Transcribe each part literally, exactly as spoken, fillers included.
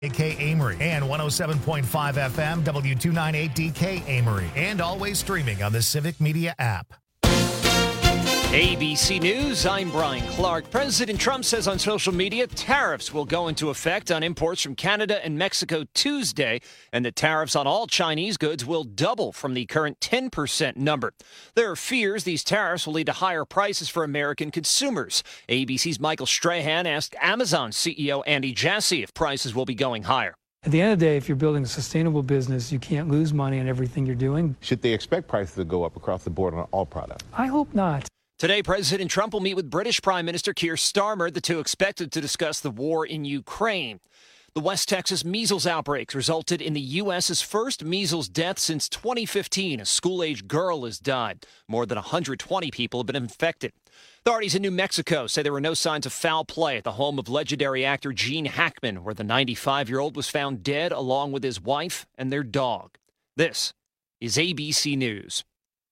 A K Amory and one oh seven point five F M W two ninety-eight D K Amory, and always streaming on the Civic Media app. A B C News, I'm Brian Clark. President Trump says on social media tariffs will go into effect on imports from Canada and Mexico Tuesday, and that tariffs on all Chinese goods will double from the current ten percent number. There are fears these tariffs will lead to higher prices for American consumers. A B C's Michael Strahan asked Amazon C E O Andy Jassy if prices will be going higher. At the end of the day, if you're building a sustainable business, you can't lose money in everything you're doing. Should they expect prices to go up across the board on all products? I hope not. Today, President Trump will meet with British Prime Minister Keir Starmer, the two expected to discuss the war in Ukraine. The West Texas measles outbreaks resulted in the U S's first measles death since twenty fifteen. A school-age girl has died. More than one hundred twenty people have been infected. Authorities in New Mexico say there were no signs of foul play at the home of legendary actor Gene Hackman, where the ninety-five-year-old was found dead along with his wife and their dog. This is A B C News.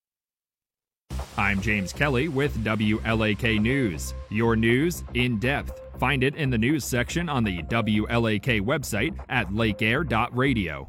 I'm James Kelly with W L A K News. Your news in depth. Find it in the news section on the W L A K website at lake air dot radio.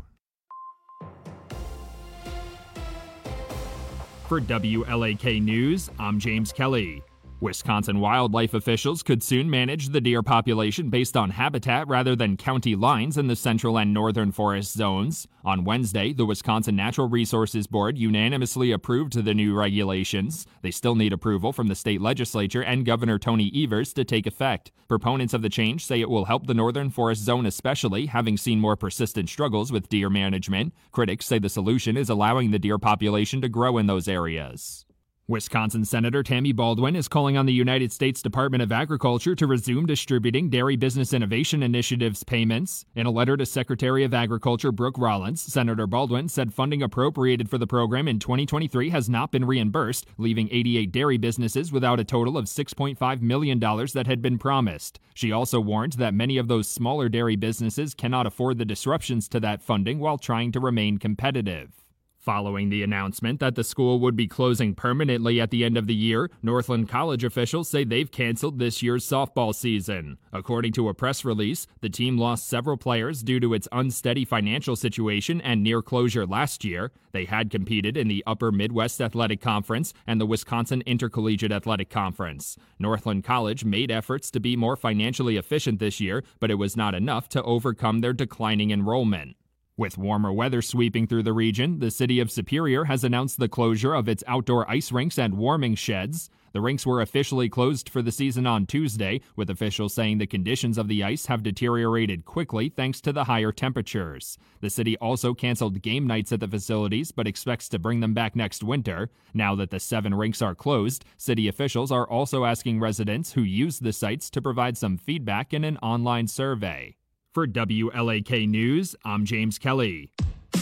For W L A K News, I'm James Kelly. Wisconsin wildlife officials could soon manage the deer population based on habitat rather than county lines in the central and northern forest zones. On Wednesday, the Wisconsin Natural Resources Board unanimously approved the new regulations. They still need approval from the state legislature and Governor Tony Evers to take effect. Proponents of the change say it will help the northern forest zone especially, having seen more persistent struggles with deer management. Critics say the solution is allowing the deer population to grow in those areas. Wisconsin Senator Tammy Baldwin is calling on the United States Department of Agriculture to resume distributing Dairy Business Innovation Initiative's payments. In a letter to Secretary of Agriculture Brooke Rollins, Senator Baldwin said funding appropriated for the program in twenty twenty-three has not been reimbursed, leaving eighty-eight dairy businesses without a total of six point five million dollars that had been promised. She also warned that many of those smaller dairy businesses cannot afford the disruptions to that funding while trying to remain competitive. Following the announcement that the school would be closing permanently at the end of the year, Northland College officials say they've canceled this year's softball season. According to a press release, the team lost several players due to its unsteady financial situation and near closure last year. They had competed in the Upper Midwest Athletic Conference and the Wisconsin Intercollegiate Athletic Conference. Northland College made efforts to be more financially efficient this year, but it was not enough to overcome their declining enrollment. With warmer weather sweeping through the region, the city of Superior has announced the closure of its outdoor ice rinks and warming sheds. The rinks were officially closed for the season on Tuesday, with officials saying the conditions of the ice have deteriorated quickly thanks to the higher temperatures. The city also canceled game nights at the facilities, but expects to bring them back next winter. Now that the seven rinks are closed, city officials are also asking residents who use the sites to provide some feedback in an online survey. For W L A K News, I'm James Kelly.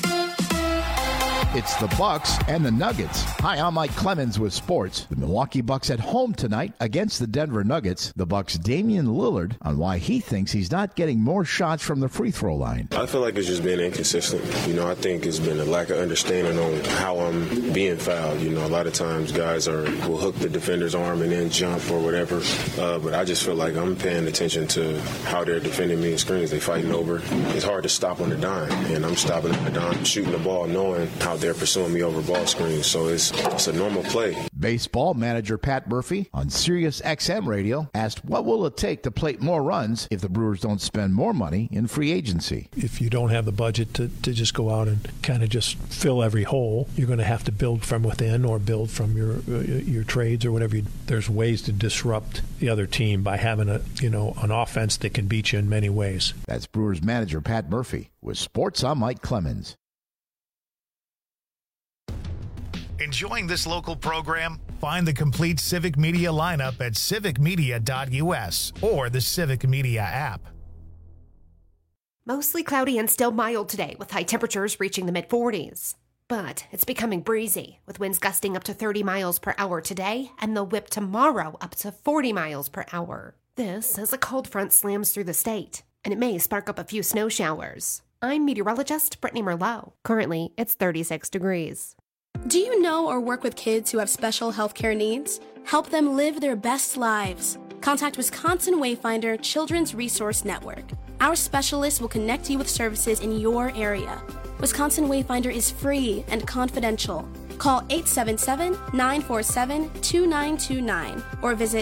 It's the Bucks and the Nuggets. Hi, I'm Mike Clemens with sports. The Milwaukee Bucks at home tonight against the Denver Nuggets. The Bucks' Damian Lillard on why he thinks he's not getting more shots from the free throw line. I feel like it's just been inconsistent. You know, I think it's been a lack of understanding on how I'm being fouled. You know, a lot of times guys are will hook the defender's arm and then jump or whatever. Uh, but I just feel like I'm paying attention to how they're defending me in screens. They fighting over. It's hard to stop on the dime, and I'm stopping on the dime, shooting the ball, knowing how they're pursuing me over ball screens, so it's it's a normal play. Baseball manager Pat Murphy on Sirius X M radio asked what will it take to plate more runs if the Brewers don't spend more money in free agency. If you don't have the budget to, to just go out and kind of just fill every hole, you're going to have to build from within or build from your uh, your trades or whatever. You, there's ways to disrupt the other team by having a you know an offense that can beat you in many ways. That's Brewers manager Pat Murphy. With sports, I'm Mike Clemens. Enjoying this local program? Find the complete Civic Media lineup at civic media dot u s or the Civic Media app. Mostly cloudy and still mild today, with high temperatures reaching the mid forties. But it's becoming breezy, with winds gusting up to thirty miles per hour today, and they'll whip tomorrow up to forty miles per hour. This as a cold front slams through the state, and it may spark up a few snow showers. I'm meteorologist Brittany Merlot. Currently, it's thirty-six degrees. Do you know or work with kids who have special healthcare needs? Help them live their best lives. Contact Wisconsin Wayfinder Children's Resource Network. Our specialists will connect you with services in your area. Wisconsin Wayfinder is free and confidential. Call eight seven seven, nine four seven, two nine two nine or visit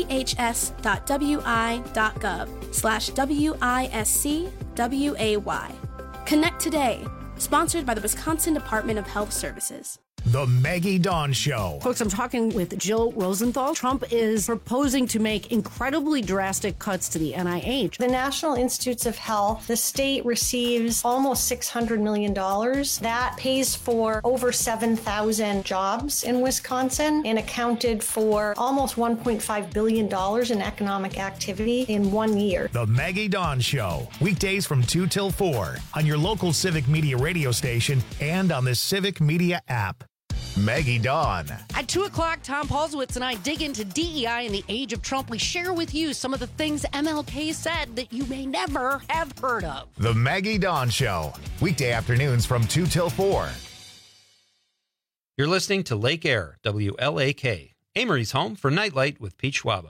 dhs.wi.gov slash W-I-S-C-W-A-Y. Connect today. Sponsored by the Wisconsin Department of Health Services. The Maggie Dawn Show. Folks, I'm talking with Jill Rosenthal. Trump is proposing to make incredibly drastic cuts to the N I H. The National Institutes of Health, the state receives almost six hundred million dollars. That pays for over seven thousand jobs in Wisconsin and accounted for almost one point five billion dollars in economic activity in one year. The Maggie Dawn Show. Weekdays from two till four on your local Civic Media radio station and on the Civic Media app. Maggie Dawn. At two o'clock, Tom Paulswitz and I dig into D E I in the age of Trump. We share with you some of the things M L K said that you may never have heard of. The Maggie Dawn Show. Weekday afternoons from two till four. You're listening to Lake Air, W L A K, Amory's home for Nightlight with Pete Schwaba.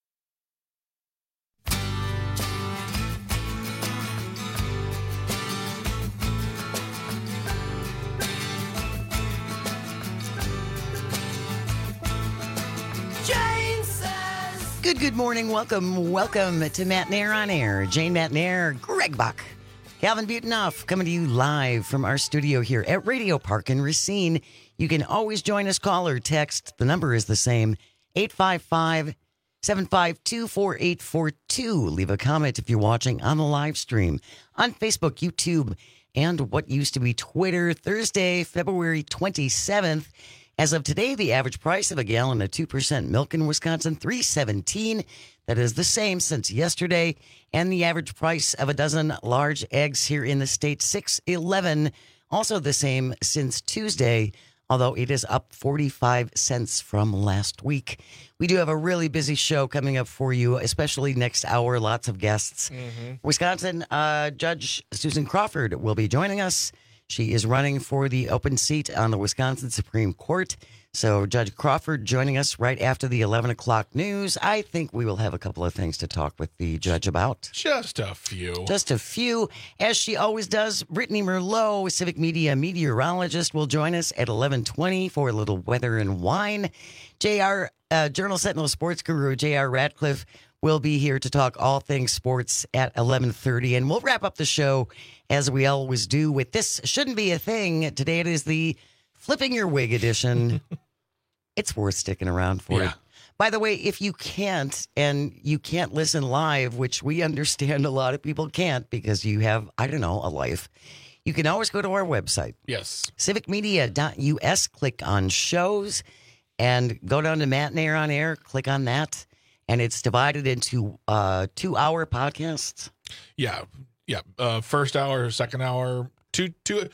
Good, good morning. Welcome, welcome to Matt Nair on Air. Jane Matt Nair, Greg Buck, Calvin Butonoff, coming to you live from our studio here at Radio Park in Racine. You can always join us, call or text. The number is the same, eight five five, seven five two, four eight four two. Leave a comment if you're watching on the live stream on Facebook, YouTube, and what used to be Twitter. Thursday, February twenty-seventh. As of today, the average price of a gallon of two percent milk in Wisconsin, three seventeen. That is the same since yesterday. And the average price of a dozen large eggs here in the state, six eleven. Also the same since Tuesday, although it is up forty-five cents from last week. We do have a really busy show coming up for you, especially next hour. Lots of guests. Mm-hmm. Wisconsin uh, Judge Susan Crawford will be joining us. She is running for the open seat on the Wisconsin Supreme Court. So Judge Crawford joining us right after the eleven o'clock news. I think we will have a couple of things to talk with the judge about. Just a few. Just a few. As she always does, Brittany Merlot, Civic Media meteorologist, will join us at eleven twenty for a little weather and wine. J R, uh, Journal Sentinel sports guru J R Ratcliffe will be here to talk all things sports at eleven thirty. And we'll wrap up the show, as we always do, with This Shouldn't Be a Thing. Today it is the Flipping Your Wig edition. It's worth sticking around for yeah. it. By the way, if you can't, and you can't listen live, which we understand a lot of people can't because you have, I don't know, a life, you can always go to our website. Yes. civic media dot U S, click on shows, and go down to Matt Nair on Air, click on that, and it's divided into uh, two-hour podcasts. Yeah. Yeah, uh, first hour, second hour, two, two,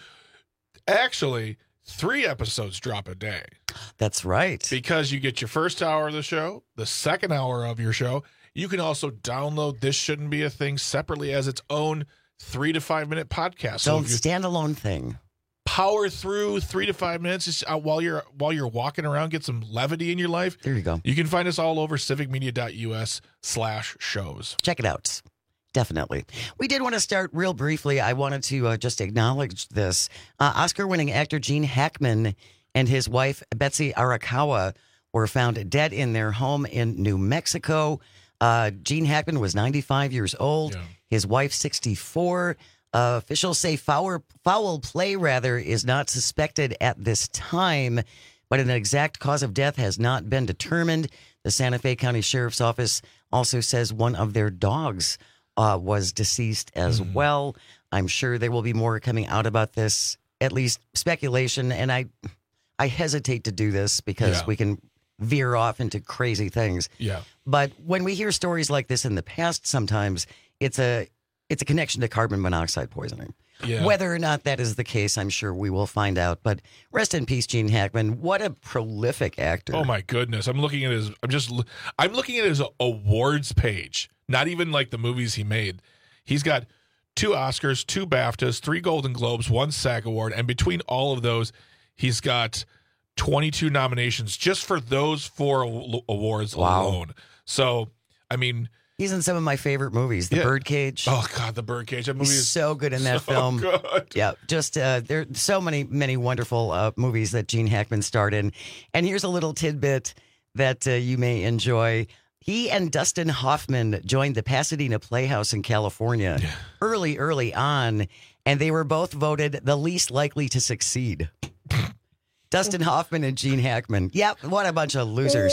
actually, three episodes drop a day. That's right. Because you get your first hour of the show, the second hour of your show. You can also download This Shouldn't Be a Thing separately as its own three to five minute podcast. So, so standalone thing. Power through three to five minutes just, uh, while you're while you're walking around, get some levity in your life. There you go. You can find us all over civic media dot U S slash shows. Check it out. Definitely. We did want to start real briefly. I wanted to uh, just acknowledge this. Uh, Oscar-winning actor Gene Hackman and his wife, Betsy Arakawa, were found dead in their home in New Mexico. Uh, Gene Hackman was ninety-five years old. Yeah. His wife, sixty-four. Uh, officials say foul, foul play, rather, is not suspected at this time, but an exact cause of death has not been determined. The Santa Fe County Sheriff's Office also says one of their dogs Uh, was deceased as mm. well. I'm sure there will be more coming out about this, at least speculation. And I I hesitate to do this because yeah. we can veer off into crazy things. Yeah. But when we hear stories like this in the past, sometimes it's a it's a connection to carbon monoxide poisoning. Yeah. Whether or not that is the case, I'm sure we will find out. But rest in peace, Gene Hackman. What a prolific actor. Oh my goodness. I'm looking at his I'm just I'm looking at his awards page. Not even like the movies he made. He's got two Oscars, two BAFTAs, three Golden Globes, one SAG Award, and between all of those, he's got twenty-two nominations just for those four awards wow. alone. So, I mean, He's in some of my favorite movies, The Yeah. Birdcage. Oh God, The Birdcage. That movie He's is so good in that so film. Good. Yeah, just uh, there are so many, many wonderful uh, movies that Gene Hackman starred in. And here's a little tidbit that uh, you may enjoy. He and Dustin Hoffman joined the Pasadena Playhouse in California early, early on, and they were both voted the least likely to succeed. Dustin Hoffman and Gene Hackman. Yep, what a bunch of losers.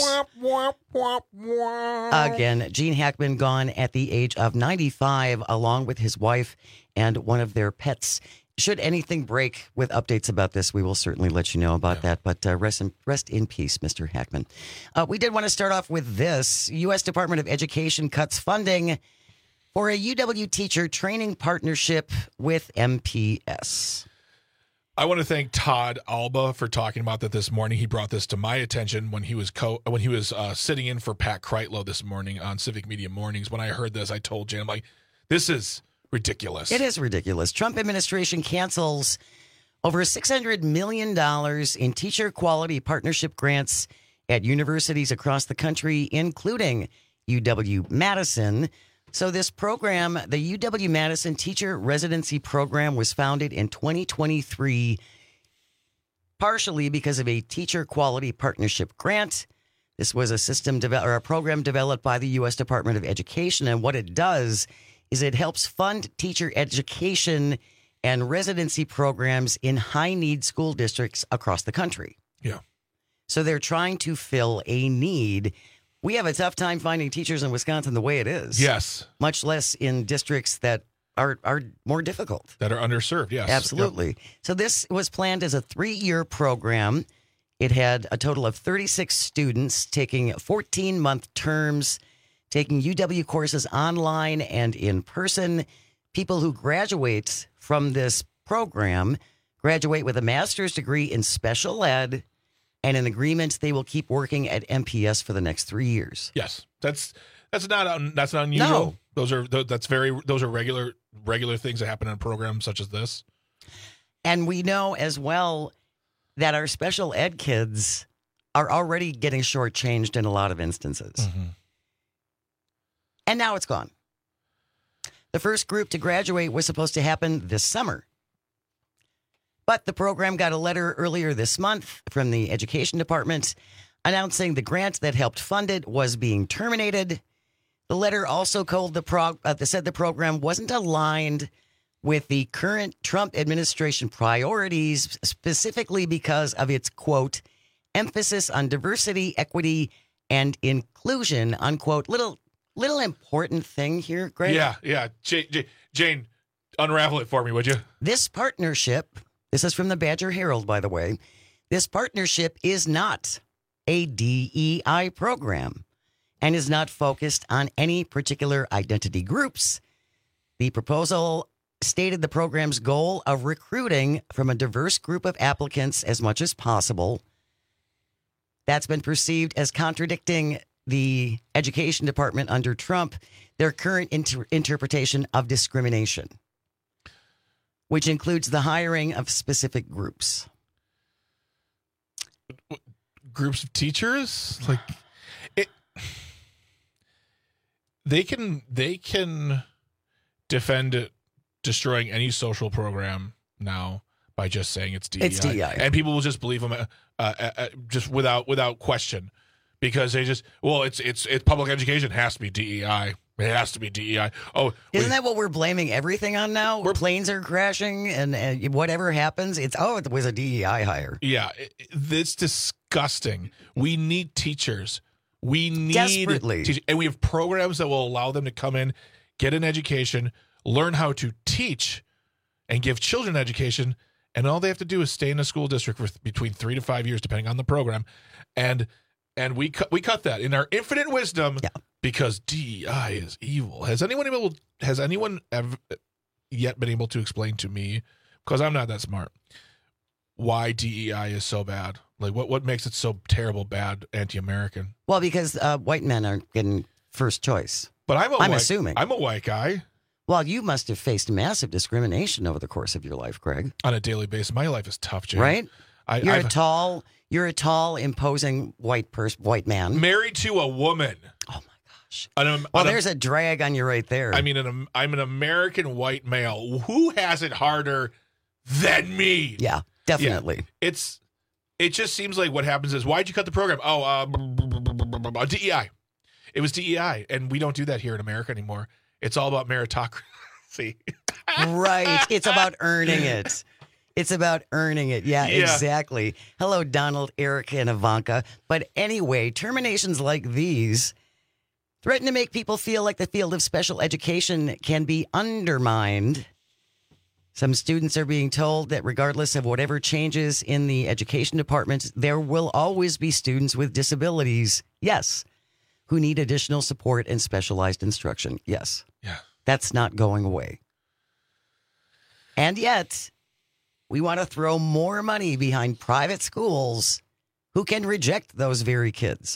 Again, Gene Hackman gone at the age of ninety-five, along with his wife and one of their pets. Should anything break with updates about this, we will certainly let you know about yeah. that. But uh, rest, in, rest in peace, Mister Hackman. Uh, we did want to start off with this. U S Department of Education cuts funding for a U W teacher training partnership with M P S. I want to thank Todd Alba for talking about that this morning. He brought this to my attention when he was co- when he was uh, sitting in for Pat Kreitlow this morning on Civic Media Mornings. When I heard this, I told Jan, I'm like, this is ridiculous. It is ridiculous. Trump administration cancels over six hundred million dollars in teacher quality partnership grants at universities across the country, including U W-Madison. So this program, the U W-Madison Teacher Residency Program, was founded in twenty twenty-three, partially because of a teacher quality partnership grant. This was a system de- or a program developed by the U S Department of Education, and what it does is it helps fund teacher education and residency programs in high-need school districts across the country. Yeah. So they're trying to fill a need. We have a tough time finding teachers in Wisconsin the way it is. Yes. Much less in districts that are are more difficult. That are underserved, yes. Absolutely. Yep. So this was planned as a three-year program. It had a total of thirty-six students taking fourteen-month terms, taking U W courses online and in person. People who graduate from this program graduate with a master's degree in special ed and an agreement they will keep working at M P S for the next three years. Yes, that's that's not un, that's not unusual. No. Those are that's very those are regular regular things that happen in programs such as this. And we know as well that our special ed kids are already getting shortchanged in a lot of instances. Mm-hmm. And now it's gone. The first group to graduate was supposed to happen this summer. But the program got a letter earlier this month from the Education Department announcing the grant that helped fund it was being terminated. The letter also called the prog- uh, said the program wasn't aligned with the current Trump administration priorities, specifically because of its, quote, emphasis on diversity, equity, and inclusion, unquote. Little little important thing here, Greg. Yeah, yeah. Jane, Jane, Jane, unravel it for me, would you? This partnership, this is from the Badger Herald, by the way, this partnership is not a D E I program and is not focused on any particular identity groups. The proposal stated the program's goal of recruiting from a diverse group of applicants as much as possible. That's been perceived as contradicting the Education Department under Trump, their current inter- interpretation of discrimination, which includes the hiring of specific groups. Groups of teachers? Like it they can they can defend it, destroying any social program now by just saying it's D E I. It's D E I. And people will just believe them uh, uh, uh, just without without question. Because they just, well, it's it's it's public education. It has to be D E I. It has to be D E I. Oh, isn't we, that what we're blaming everything on now? Where planes are crashing and, and whatever happens, it's, oh, it was a D E I hire. Yeah, it, it's disgusting. We need teachers. We need Desperately. teachers. And we have programs that will allow them to come in, get an education, learn how to teach, and give children education. And all they have to do is stay in a school district for th- between three to five years, depending on the program. And And we cut we cut that in our infinite wisdom yeah. because D E I is evil. Has anyone able has anyone ever yet been able to explain to me, because I'm not that smart, why D E I is so bad? Like what what makes it so terrible, bad, anti-American? Well, because uh, white men are getting first choice. But I'm a I'm white, assuming I'm a white guy. Well, you must have faced massive discrimination over the course of your life, Greg. On a daily basis, my life is tough, Jay. Right? I, You're I've, a tall. You're a tall, imposing white person, white man. Married to a woman. Oh my gosh! An, well, an, there's a drag on you right there. I mean, an, I'm an American white male. Who has it harder than me? Yeah, definitely. Yeah, it's it just seems like what happens is, why'd you cut the program? Oh, uh, D E I. It was D E I, and we don't do that here in America anymore. It's all about meritocracy. Right. It's about earning it. It's about earning it. Yeah, Yeah. exactly. Hello, Donald, Erica, and Ivanka. But anyway, terminations like these threaten to make people feel like the field of special education can be undermined. Some students are being told that regardless of whatever changes in the education department, there will always be students with disabilities, yes, who need additional support and specialized instruction, yes. Yeah. That's not going away. And yet, we want to throw more money behind private schools who can reject those very kids.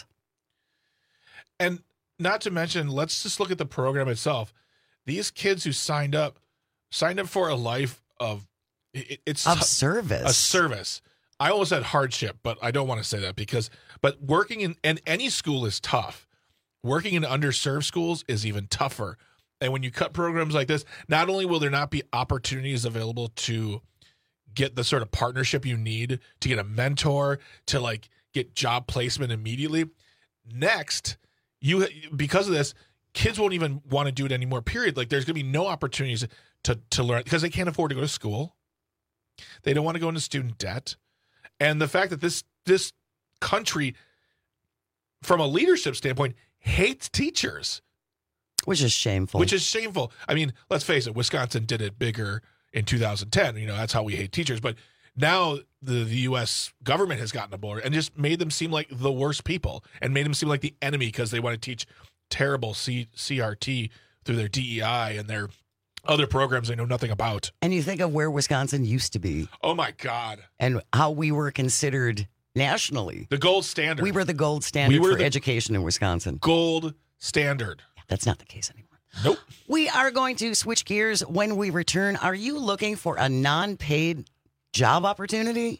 And not to mention, let's just look at the program itself. These kids who signed up, signed up for a life of it, it's Of t- service. A service. I almost said hardship, but I don't want to say that because, but working in, and any school is tough. Working in underserved schools is even tougher. And when you cut programs like this, not only will there not be opportunities available to get the sort of partnership you need to get a mentor, to like get job placement immediately. Next, you because of this, kids won't even want to do it anymore, period. Like there's going to be no opportunities to, to learn because they can't afford to go to school. They don't want to go into student debt. And the fact that this this country, from a leadership standpoint, hates teachers. Which is shameful. Which is shameful. I mean, let's face it, Wisconsin did it bigger in two thousand ten. You know, that's how we hate teachers. But now the, the U S government has gotten aboard and just made them seem like the worst people and made them seem like the enemy because they want to teach terrible C- CRT through their D E I and their other programs they know nothing about. And you think of where Wisconsin used to be. Oh, my God. And how we were considered nationally. The gold standard. We were the gold standard We were for the education in Wisconsin. Gold standard. That's not the case anymore. Nope. We are going to switch gears when we return. Are you looking for a non-paid job opportunity?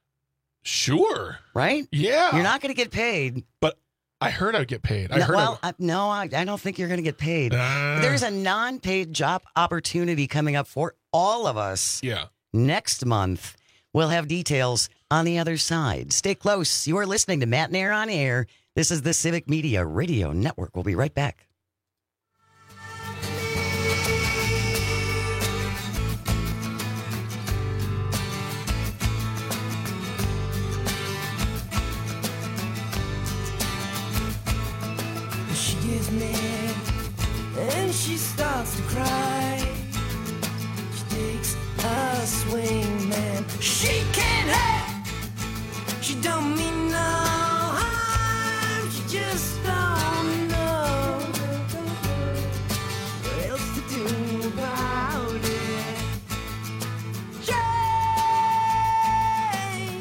Sure. Right? Yeah. You're not going to get paid. But I heard I'd get paid. I no, heard well, I I, no, I, I don't think you're going to get paid. Uh, There's a non-paid job opportunity coming up for all of us yeah. next month. We'll have details on the other side. Stay close. You are listening to Matt and Air on Air. This is the Civic Media Radio Network. We'll be right back. She gets mad and she starts to cry. She takes a swing, man. She can't help. She don't mean no harm. She just don't know what else to do about it. Jane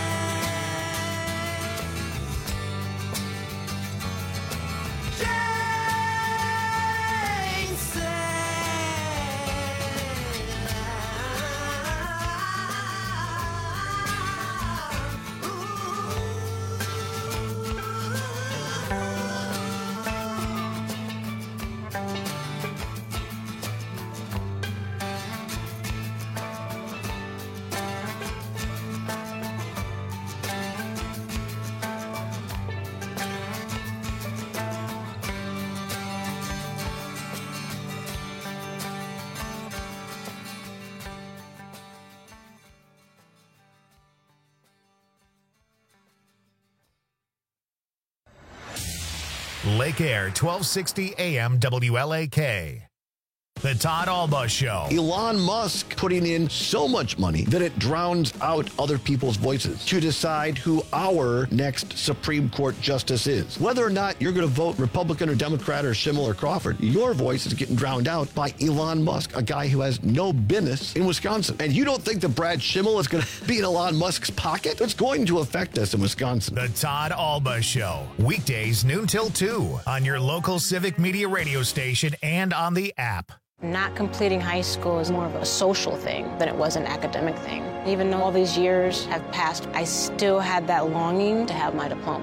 Lake Air, twelve sixty A M W L A K. The Todd Alba Show. Elon Musk putting in so much money that it drowns out other people's voices to decide who our next Supreme Court justice is. Whether or not you're going to vote Republican or Democrat or Schimmel or Crawford, your voice is getting drowned out by Elon Musk, a guy who has no business in Wisconsin. And you don't think that Brad Schimmel is going to be in Elon Musk's pocket? It's going to affect us in Wisconsin. The Todd Alba Show. Weekdays noon till two on your local Civic Media radio station and on the app. Not completing high school is more of a social thing than it was an academic thing. Even though all these years have passed, I still had that longing to have my diploma.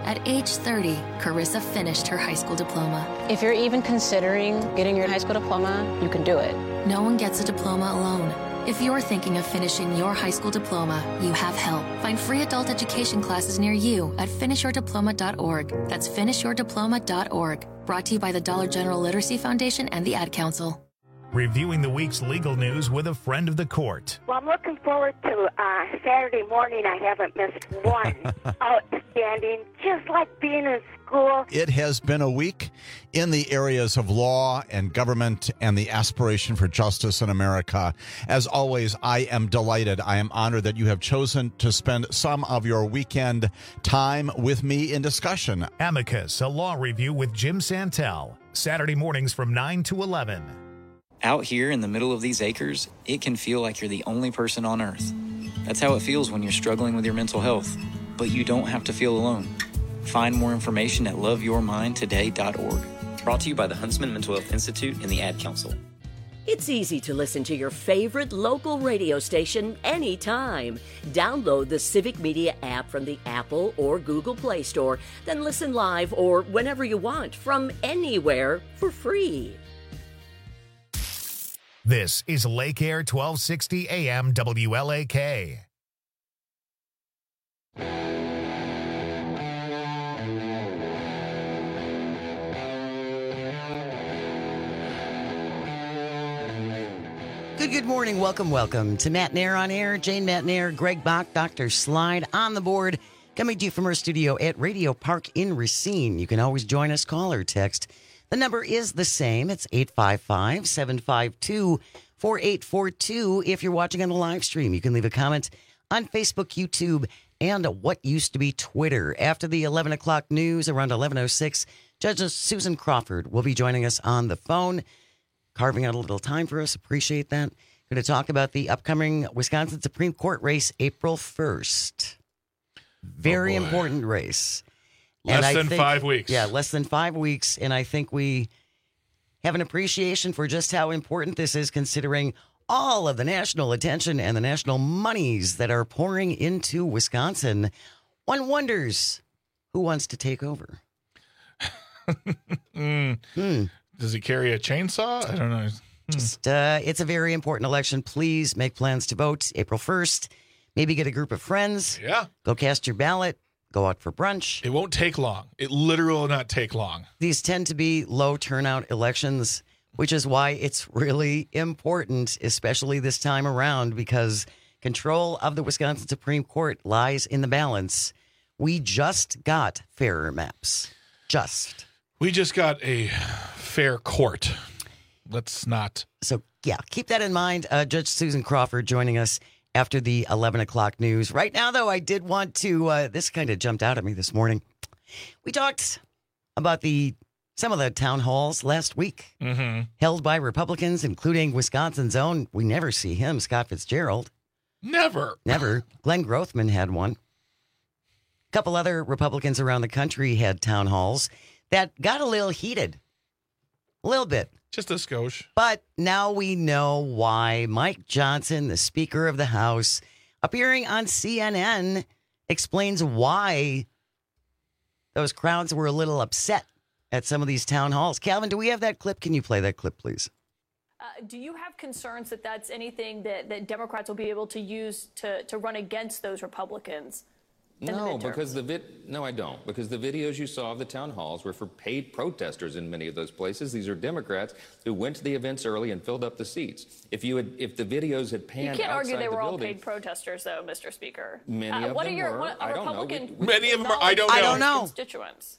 At age thirty, Carissa finished her high school diploma. If you're even considering getting your high school diploma, you can do it. No one gets a diploma alone. If you're thinking of finishing your high school diploma, you have help. Find free adult education classes near you at finish your diploma dot org. That's finish your diploma dot org. Brought to you by the Dollar General Literacy Foundation and the Ad Council. Reviewing the week's legal news with a friend of the court. Well, I'm looking forward to uh, Saturday morning. I haven't missed one. Outstanding. Just like being in school. It has been a week in the areas of law and government and the aspiration for justice in America. As always, I am delighted. I am honored that you have chosen to spend some of your weekend time with me in discussion. Amicus, a law review with Jim Santel. Saturday mornings from nine to eleven. Out here in the middle of these acres, it can feel like you're the only person on earth. That's how it feels when you're struggling with your mental health. But you don't have to feel alone. Find more information at love your mind today dot org. Brought to you by the Huntsman Mental Health Institute and the Ad Council. It's easy to listen to your favorite local radio station anytime. Download the Civic Media app from the Apple or Google Play Store, then listen live or whenever you want from anywhere for free. This is Lake Air twelve sixty A M W L A K. Good, good morning. Welcome, welcome to Matt Nair on Air. Jane Matt Nair, Greg Bach, Doctor Slide on the board. Coming to you from our studio at Radio Park in Racine. You can always join us, call or text. The number is the same. It's eight five five, seven five two, four eight four two. If you're watching on the live stream, you can leave a comment on Facebook, YouTube, and what used to be Twitter. After the eleven o'clock news, around eleven oh six, Judge Susan Crawford will be joining us on the phone, carving out a little time for us. Appreciate that. Going to talk about the upcoming Wisconsin Supreme Court race, April first. Very oh important race. Less and I than think, five weeks. Yeah, less than five weeks. And I think we have an appreciation for just how important this is, considering all of the national attention and the national monies that are pouring into Wisconsin. One wonders who wants to take over. mm. Hmm. Does he carry a chainsaw? I don't know. Just, uh, it's a very important election. Please make plans to vote April first. Maybe get a group of friends. Yeah. Go cast your ballot. Go out for brunch. It won't take long. It literally will not take long. These tend to be low turnout elections, which is why it's really important, especially this time around, because control of the Wisconsin Supreme Court lies in the balance. We just got fairer maps. Just. We just got a fair court. Let's not. So, yeah, keep that in mind. Uh, Judge Susan Crawford joining us after the eleven o'clock news. Right now, though, I did want to, uh, this kind of jumped out at me this morning. We talked about the some of the town halls last week mm-hmm. held by Republicans, including Wisconsin's own. We never see him, Scott Fitzgerald. Never. Never. Glenn Grothman had one. A couple other Republicans around the country had town halls that got a little heated. A little bit. Just a skosh. But now we know why Mike Johnson, the Speaker of the House, appearing on C N N, explains why those crowds were a little upset at some of these town halls. Calvin, do we have that clip? Can you play that clip, please? Uh, do you have concerns that that's anything that, that Democrats will be able to use to, to run against those Republicans? No, because the vid- no, I don't. Because the videos you saw of the town halls were for paid protesters in many of those places. These are Democrats who went to the events early and filled up the seats. If you had, if the videos had panned, you can't argue they the were all building, paid protesters, though, Mister Speaker. Many uh, of what them are your, were. What, I don't Republican know. We, many of them are. I don't know. I don't know. Constituents.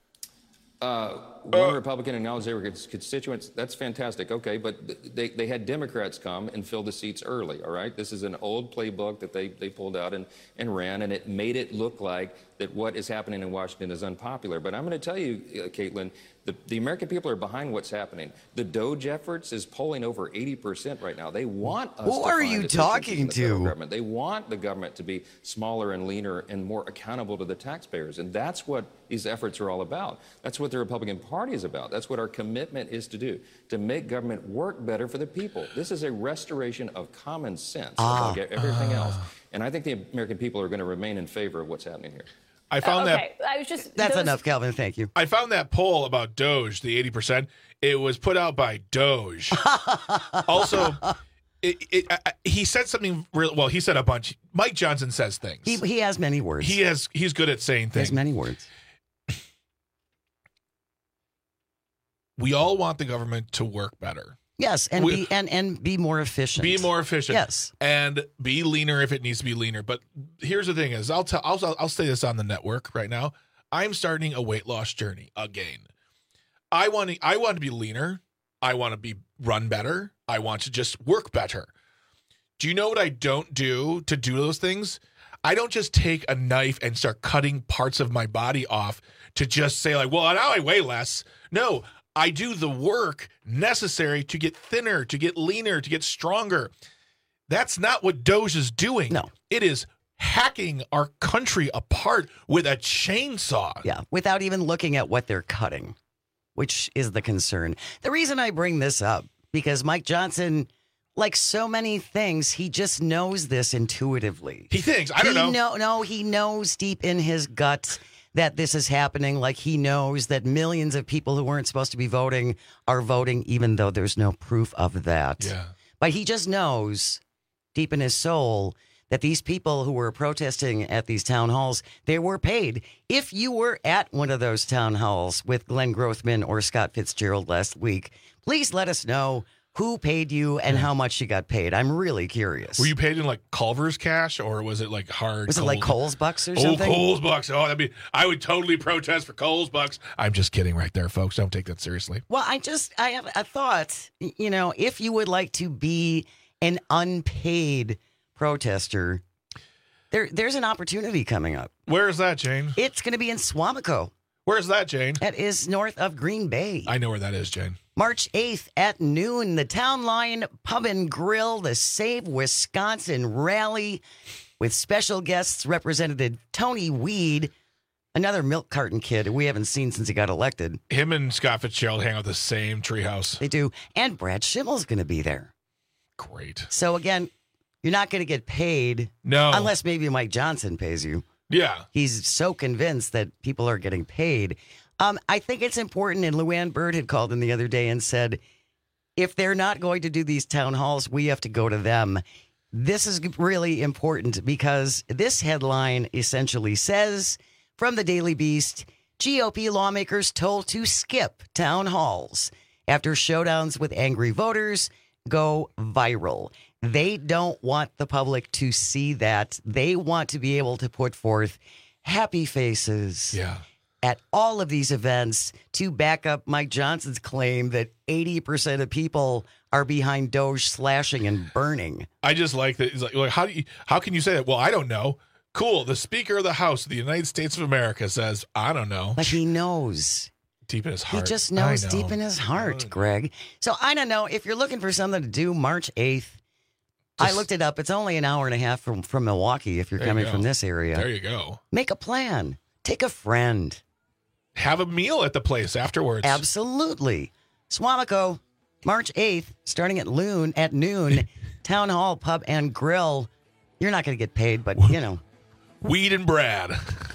Uh, one uh, Republican acknowledged they were constituents. That's fantastic. Okay, but they, they had Democrats come and fill the seats early, all right? This is an old playbook that they, they pulled out and, and ran, and it made it look like that what is happening in Washington is unpopular. But I'm going to tell you, uh, Caitlin, the, the American people are behind what's happening. The Doge efforts is polling over eighty percent right now. They want us Who to are find you efficiencies talking in the federal to? government. They want the government to be smaller and leaner and more accountable to the taxpayers. And that's what these efforts are all about. That's what the Republican Party is about. That's what our commitment is to do, to make government work better for the people. This is a restoration of common sense ah, above everything uh. else. And I think the American people are going to remain in favor of what's happening here. I found Uh, okay. that. I was just That's those- enough, Calvin. Thank you. I found that poll about Doge, the eighty percent. It was put out by Doge. Also, it, it, I, he said something real. Well, he said a bunch. Mike Johnson says things. He he has many words. He has. He's good at saying He things. has many words. We all want the government to work better. Yes, and We- be and, and be more efficient. Be more efficient. Yes. And be leaner if it needs to be leaner. But here's the thing: is I'll tell I'll I'll say this on the network right now. I'm starting a weight loss journey again. I want to I want to be leaner. I want to be run better. I want to just work better. Do you know what I don't do to do those things? I don't just take a knife and start cutting parts of my body off to just say like, well, now I weigh less. No, I do the work necessary to get thinner, to get leaner, to get stronger. That's not what Doge is doing. No. It is hacking our country apart with a chainsaw. Yeah, without even looking at what they're cutting, which is the concern. The reason I bring this up, because Mike Johnson, like so many things, he just knows this intuitively. He thinks, I don't he know. know. No, he knows deep in his gut that this is happening. Like he knows that millions of people who weren't supposed to be voting are voting, even though there's no proof of that. Yeah. But he just knows deep in his soul that these people who were protesting at these town halls, they were paid. If you were at one of those town halls with Glenn Grothman or Scott Fitzgerald last week, please let us know who paid you and how much you got paid. I'm really curious. Were you paid in like Culver's cash or was it like hard? Was it like Coles bucks or Oh, something? Coles bucks. Oh, that'd be, I would totally protest for Coles bucks. I'm just kidding right there, folks. Don't take that seriously. Well, I just, I have a thought, you know, if you would like to be an unpaid protester, there, there's an opportunity coming up. Where is that, Jane? It's going to be in Swamico. Where's that, Jane? That is north of Green Bay. I know where that is, Jane. March eighth at noon, the Town Line Pub and Grill, the Save Wisconsin rally with special guests Representative Tony Weed, another milk carton kid we haven't seen since he got elected. Him and Scott Fitzgerald hang out the same treehouse. They do. And Brad Schimmel's going to be there. Great. So again, you're not going to get paid. No. Unless maybe Mike Johnson pays you. Yeah. He's so convinced that people are getting paid. Um, I think it's important, and Luann Bird had called in the other day and said, if they're not going to do these town halls, we have to go to them. This is really important because this headline essentially says, from the Daily Beast, G O P lawmakers told to skip town halls after showdowns with angry voters go viral. They don't want the public to see that. They want to be able to put forth happy faces. Yeah. At all of these events to back up Mike Johnson's claim that eighty percent of people are behind Doge slashing and burning. I just like that. He's like, like, how do you, how can you say that? Well, I don't know. Cool. The Speaker of the House of the United States of America says, I don't know. But he knows. Deep in his heart. He just knows I know. deep in his heart, Greg. So I don't know. If you're looking for something to do March eighth, I looked it up. It's only an hour and a half from, from Milwaukee if you're There you coming go. from this area. There you go. Make a plan. Take a friend. Have a meal at the place afterwards. Absolutely. Swamico, March eighth, starting at noon, at noon, Town Hall Pub and Grill. You're not going to get paid, but, you know. Weed and Brad.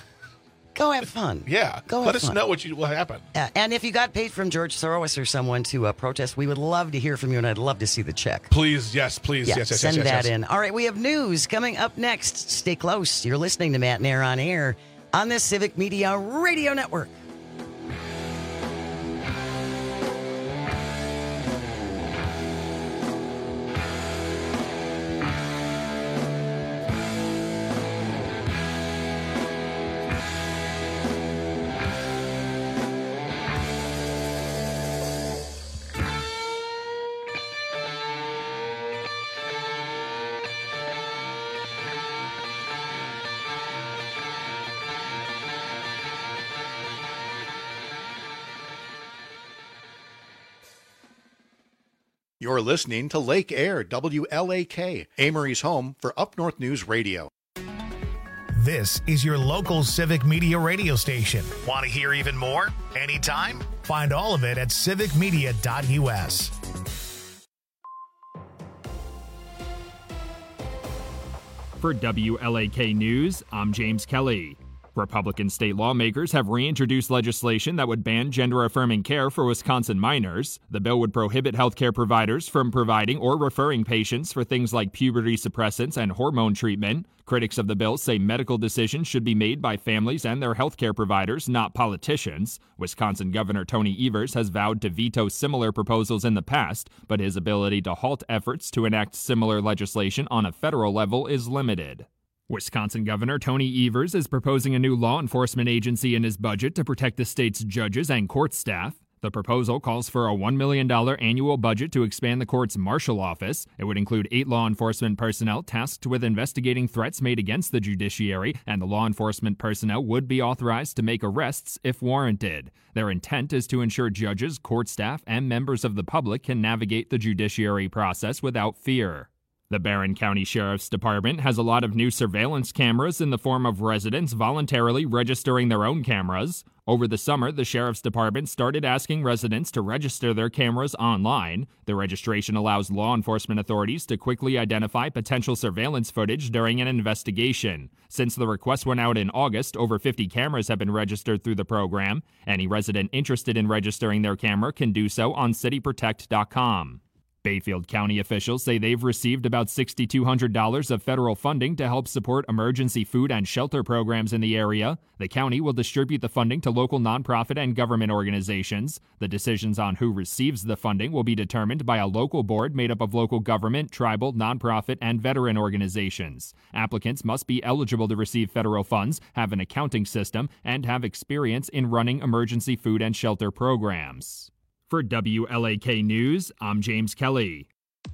Go have fun. Yeah. Go have Let us fun. know what you what happened. Uh, and if you got paid from George Soros or someone to uh, protest, we would love to hear from you, and I'd love to see the check. Please, yes, please, Yeah, yes, yes, send yes, yes, that yes. in. All right, we have news coming up next. Stay close. You're listening to Matt and Air on Air on the Civic Media Radio Network. You're listening to Lake Air, W L A K, Amory's home for Up North News Radio. This is your local Civic Media radio station. Want to hear even more? Anytime? Find all of it at civic media dot U S. For W L A K News, I'm James Kelly. Republican state lawmakers have reintroduced legislation that would ban gender-affirming care for Wisconsin minors. The bill would prohibit healthcare providers from providing or referring patients for things like puberty suppressants and hormone treatment. Critics of the bill say medical decisions should be made by families and their healthcare providers, not politicians. Wisconsin Governor Tony Evers has vowed to veto similar proposals in the past, but his ability to halt efforts to enact similar legislation on a federal level is limited. Wisconsin Governor Tony Evers is proposing a new law enforcement agency in his budget to protect the state's judges and court staff. The proposal calls for a one million dollars annual budget to expand the court's marshal office. It would include eight law enforcement personnel tasked with investigating threats made against the judiciary, and the law enforcement personnel would be authorized to make arrests if warranted. Their intent is to ensure judges, court staff, and members of the public can navigate the judiciary process without fear. The Barron County Sheriff's Department has a lot of new surveillance cameras in the form of residents voluntarily registering their own cameras. Over the summer, the Sheriff's Department started asking residents to register their cameras online. The registration allows law enforcement authorities to quickly identify potential surveillance footage during an investigation. Since the request went out in August, over fifty cameras have been registered through the program. Any resident interested in registering their camera can do so on city protect dot com. Bayfield County officials say they've received about six thousand two hundred dollars of federal funding to help support emergency food and shelter programs in the area. The county will distribute the funding to local nonprofit and government organizations. The decisions on who receives the funding will be determined by a local board made up of local government, tribal, nonprofit, and veteran organizations. Applicants must be eligible to receive federal funds, have an accounting system, and have experience in running emergency food and shelter programs. For W L A K News, I'm James Kelly.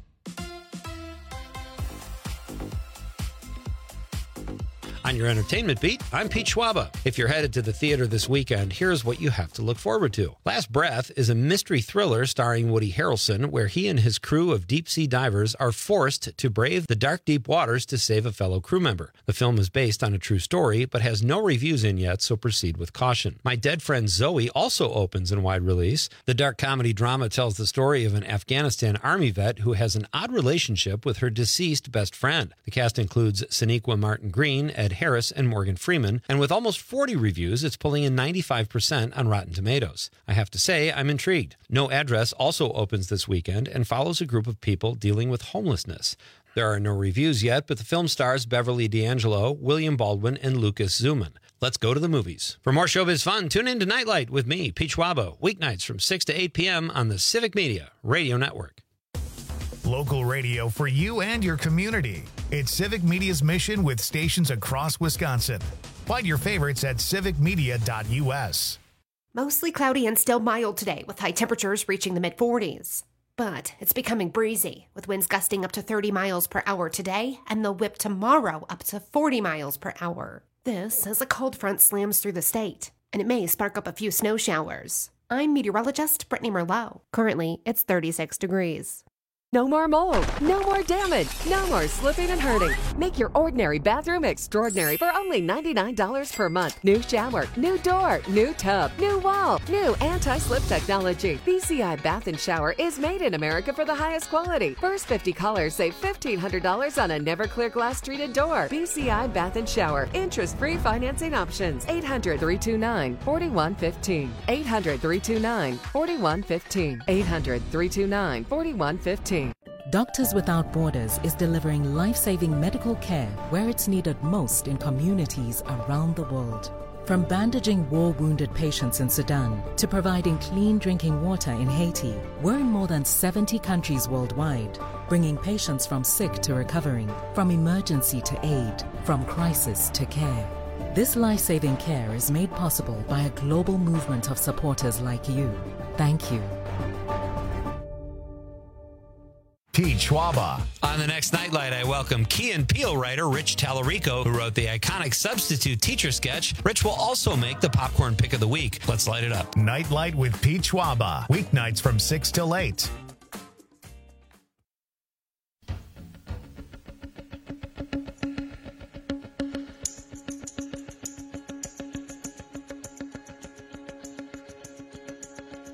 On your entertainment beat, I'm Pete Schwaba. If you're headed to the theater this weekend, here's what you have to look forward to. Last Breath is a mystery thriller starring Woody Harrelson, where he and his crew of deep-sea divers are forced to brave the dark, deep waters to save a fellow crew member. The film is based on a true story, but has no reviews in yet, so proceed with caution. My Dead Friend Zoe also opens in wide release. The dark comedy drama tells the story of an Afghanistan Army vet who has an odd relationship with her deceased best friend. The cast includes Sonequa Martin Green, Ed Harris, and Morgan Freeman, and with almost forty reviews, it's pulling in ninety-five percent on Rotten Tomatoes. I have to say, I'm intrigued. No Address also opens this weekend and follows a group of people dealing with homelessness. There are no reviews yet, but the film stars Beverly D'Angelo, William Baldwin, and Lucas Zuman. Let's go to the movies. For more showbiz fun, tune in to Nightlight with me, Pete Schwabo, weeknights from six to eight p.m. on the Civic Media Radio Network. Local radio for you and your community. It's Civic Media's mission with stations across Wisconsin. Find your favorites at civic media dot u s. Mostly cloudy and still mild today, with high temperatures reaching the mid forties. But it's becoming breezy, with winds gusting up to thirty miles per hour today, and they'll whip tomorrow up to forty miles per hour. This as a cold front slams through the state, and it may spark up a few snow showers. I'm meteorologist Brittany Merlot. Currently, it's thirty-six degrees. No more mold, no more damage, no more slipping and hurting. Make your ordinary bathroom extraordinary for only ninety-nine dollars per month. New shower, new door, new tub, new wall, new anti-slip technology. B C I Bath and Shower is made in America for the highest quality. First fifty callers save fifteen hundred dollars on a never clear glass treated door. B C I Bath and Shower. Interest-free financing options. eight hundred, three two nine, four one one five. eight hundred, three two nine, four one one five. eight hundred, three two nine, four one one five. Doctors Without Borders is delivering life-saving medical care where it's needed most in communities around the world. From bandaging war-wounded patients in Sudan to providing clean drinking water in Haiti, we're in more than seventy countries worldwide, bringing patients from sick to recovering, from emergency to aid, from crisis to care. This life-saving care is made possible by a global movement of supporters like you. Thank you. Pete Schwaba. On the next Nightlight, I welcome Key and Peele writer Rich Tallarico, who wrote the iconic Substitute Teacher sketch. Rich will also make the popcorn pick of the week. Let's light it up. Nightlight with Pete Schwaba. Weeknights from six till eight.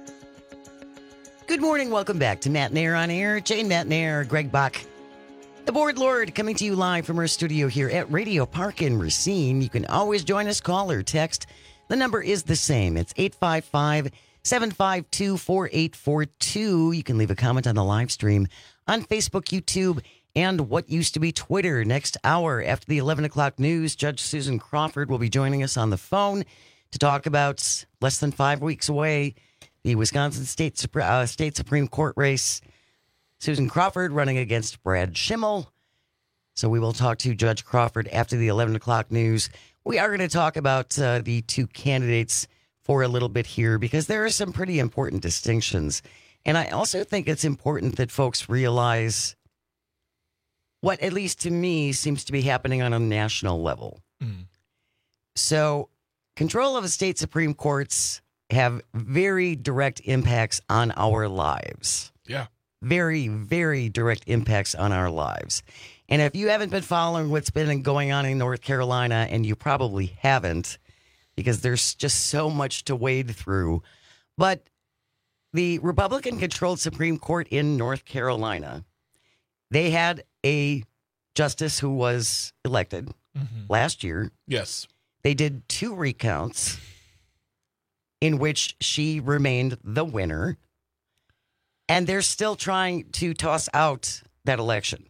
Good morning. Welcome back to Matt and Air on Air. Jane, Matt and Air, Greg Buck. The Board Lord coming to you live from our studio here at Radio Park in Racine. You can always join us, call or text. The number is the same. It's eight five five, seven five two, four eight four two. You can leave a comment on the live stream on Facebook, YouTube, and what used to be Twitter. Next hour after the eleven o'clock news, Judge Susan Crawford will be joining us on the phone to talk about less than five weeks away, the Wisconsin State, Supre- uh, State Supreme Court race. Susan Crawford running against Brad Schimmel. So we will talk to Judge Crawford after the eleven o'clock news. We are going to talk about uh, the two candidates for a little bit here because there are some pretty important distinctions. And I also think it's important that folks realize what, at least to me, seems to be happening on a national level. Mm. So control of the state Supreme Courts have very direct impacts on our lives. Yeah. Very, very direct impacts on our lives. And if you haven't been following what's been going on in North Carolina, and you probably haven't, because there's just so much to wade through, but the Republican-controlled Supreme Court in North Carolina, they had a justice who was elected mm-hmm. last year. Yes. They did two recounts in which she remained the winner. And they're still trying to toss out that election.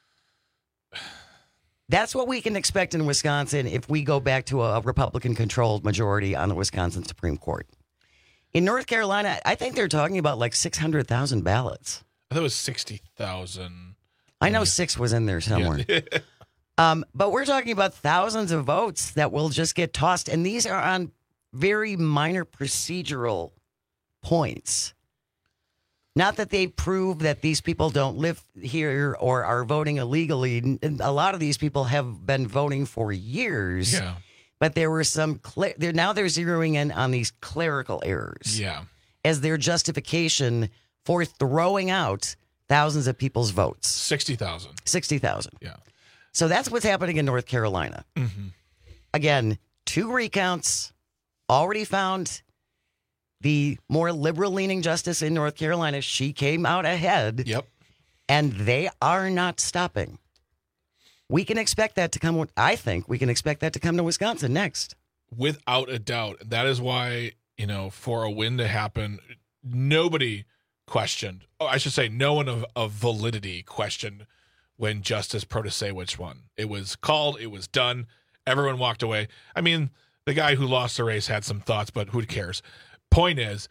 That's what we can expect in Wisconsin if we go back to a Republican-controlled majority on the Wisconsin Supreme Court. In North Carolina, I think they're talking about like six hundred thousand ballots. I thought it was sixty thousand. I know six was in there somewhere. Yeah. um, but we're talking about thousands of votes that will just get tossed. And these are on very minor procedural points. Not that they prove that these people don't live here or are voting illegally. A lot of these people have been voting for years. Yeah. But there were some, cl- they're, now they're zeroing in on these clerical errors. Yeah. As their justification for throwing out thousands of people's votes. sixty thousand. sixty thousand. Yeah. So that's what's happening in North Carolina. Mm-hmm. Again, two recounts already found. The more liberal-leaning justice in North Carolina, she came out ahead. Yep. And they are not stopping. We can expect that to come, I think we can expect that to come to Wisconsin next. Without a doubt. That is why, you know, for a win to happen, nobody questioned, oh, I should say no one of, of validity questioned when Justice Protasewicz won. It was called, it was done, everyone walked away. I mean, the guy who lost the race had some thoughts, but who cares? Point is,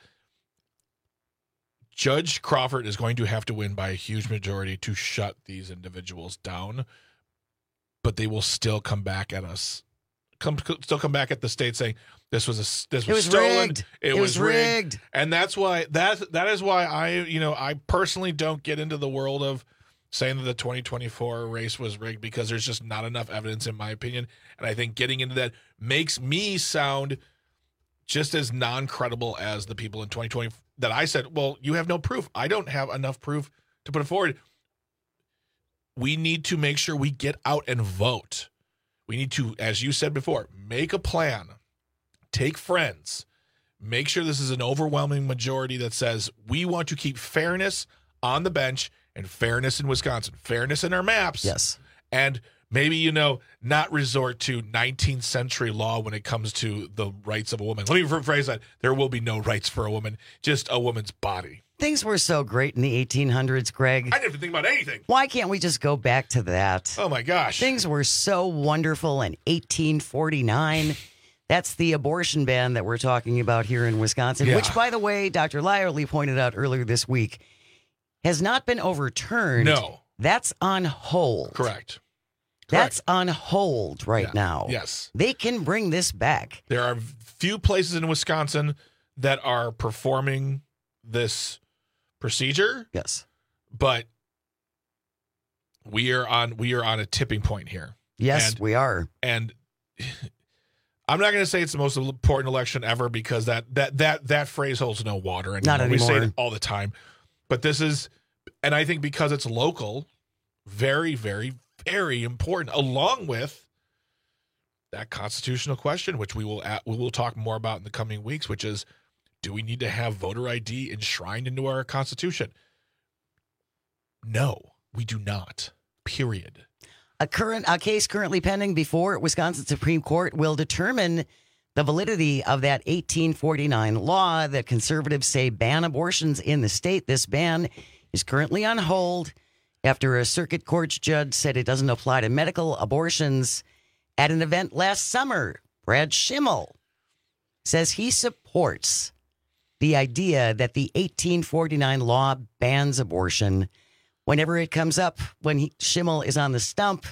Judge Crawford is going to have to win by a huge majority to shut these individuals down, but they will still come back at us. Come, still come back at the state saying this was a this was, it was stolen. Rigged. It, it was, was rigged. rigged, and that's why that that is why I you know I personally don't get into the world of saying that the twenty twenty-four race was rigged because there's just not enough evidence in my opinion, and I think getting into that makes me sound just as non-credible as the people in twenty twenty that I said, well, you have no proof. I don't have enough proof to put it forward. We need to make sure we get out and vote. We need to, as you said before, make a plan, take friends, make sure this is an overwhelming majority that says we want to keep fairness on the bench and fairness in Wisconsin, fairness in our maps. Yes. And maybe, you know, not resort to nineteenth century law when it comes to the rights of a woman. Let me rephrase that. There will be no rights for a woman, just a woman's body. Things were so great in the eighteen hundreds, Greg. I didn't have to think about anything. Why can't we just go back to that? Oh, my gosh. Things were so wonderful in eighteen forty-nine. That's the abortion ban that we're talking about here in Wisconsin, Yeah. which, by the way, Doctor Lyerly pointed out earlier this week, has not been overturned. No. That's on hold. Correct. That's on hold right Yeah. now. Yes. They can bring this back. There are few places in Wisconsin that are performing this procedure. Yes. But we are on we are on a tipping point here. Yes, and, we are. And I'm not going to say it's the most important election ever because that that that that phrase holds no water anymore. Not anymore. We say it all the time. But this is, and I think because it's local, very, very, very important, along with that constitutional question, which we will we will talk more about in the coming weeks, which is, do we need to have voter I D enshrined into our Constitution? No, we do not. period. A current a case currently pending before Wisconsin Supreme Court will determine the validity of that eighteen forty-nine law that conservatives say ban abortions in the state. This ban is currently on hold after a circuit court judge said it doesn't apply to medical abortions. At an event last summer, Brad Schimmel says he supports the idea that the eighteen forty-nine law bans abortion. Whenever it comes up, when he, Schimmel is on the stump,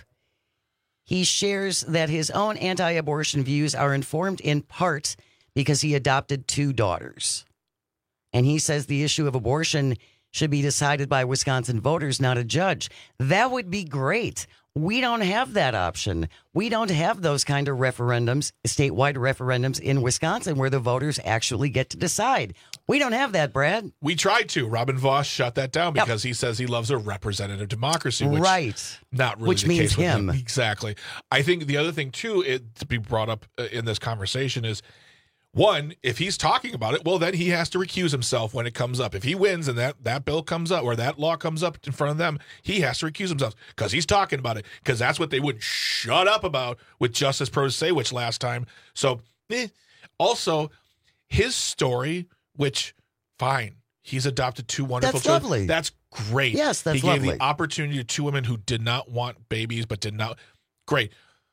he shares that his own anti-abortion views are informed in part because he adopted two daughters. And he says the issue of abortion should be decided by Wisconsin voters, not a judge. That would be great. We don't have that option. We don't have those kind of referendums, statewide referendums in Wisconsin where the voters actually get to decide. We don't have that, Brad. We tried to. Robin Voss shut that down because yep. he says he loves a representative democracy, which right. not really which the means case with him. him. Exactly. I think the other thing, too, it, to be brought up in this conversation is, one, if he's talking about it, well, then he has to recuse himself when it comes up. If he wins and that, that bill comes up or that law comes up in front of them, he has to recuse himself because he's talking about it, because that's what they wouldn't shut up about with Justice Protasiewicz last time. So, eh. Also, his story, which, fine, he's adopted two wonderful that's children. Lovely. That's great. Yes, that's he gave lovely. the opportunity to two women who did not want babies but did not. Great.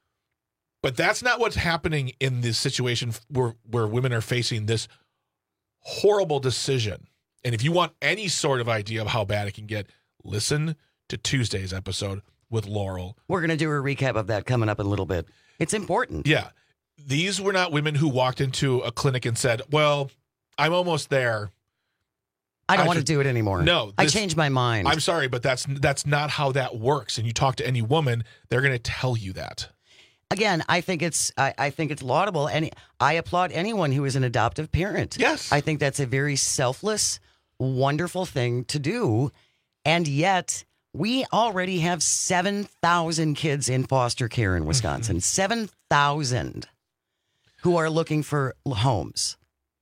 But that's not what's happening in this situation where, where women are facing this horrible decision. And if you want any sort of idea of how bad it can get, listen to Tuesday's episode with Laurel. We're going to do a recap of that coming up in a little bit. It's important. Yeah. These were not women who walked into a clinic and said, well, I'm almost there. I don't I want should, to do it anymore. No. This, I changed my mind. I'm sorry, but that's that's not how that works. And you talk to any woman, they're going to tell you that. Again, I think it's I, I think it's laudable, and I applaud anyone who is an adoptive parent. Yes. I think that's a very selfless, wonderful thing to do. And yet, we already have seven thousand kids in foster care in Wisconsin. Mm-hmm. seven thousand who are looking for homes.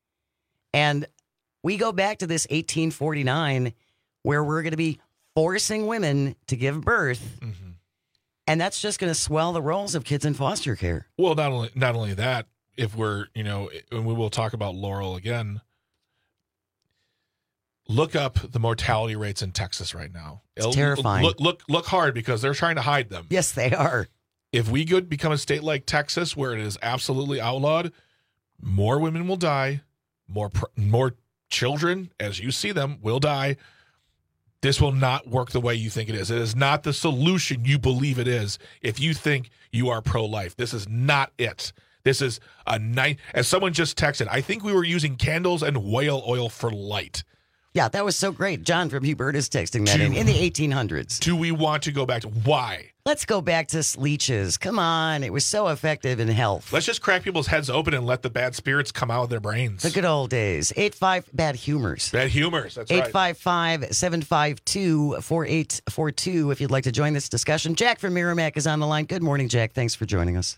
And we go back to this eighteen forty-nine where we're going to be forcing women to give birth. Mm-hmm. And that's just going to swell the rolls of kids in foster care. Well, not only not only that, if we're, you know, and we will talk about Laurel again, look up the mortality rates in Texas right now. It's It'll, terrifying. Look, look, look hard because they're trying to hide them. Yes, they are. If we could become a state like Texas where it is absolutely outlawed, more women will die, more more children, as you see them, will die. This will not work the way you think it is. It is not the solution you believe it is if you think you are pro-life. This is not it. This is a night. As someone just texted, I think we were using candles and whale oil for light. Yeah, that was so great. John from Hubert is texting that do, in, in the eighteen hundreds. Do we want to go back to why? Let's go back to leeches. Come on. It was so effective in health. Let's just crack people's heads open and let the bad spirits come out of their brains. The good old days. eight five bad humors. Bad humors. That's eight right. eight five five, seven five two, four eight four two if you'd like to join this discussion. Jack from Merrimack is on the line. Good morning, Jack. Thanks for joining us.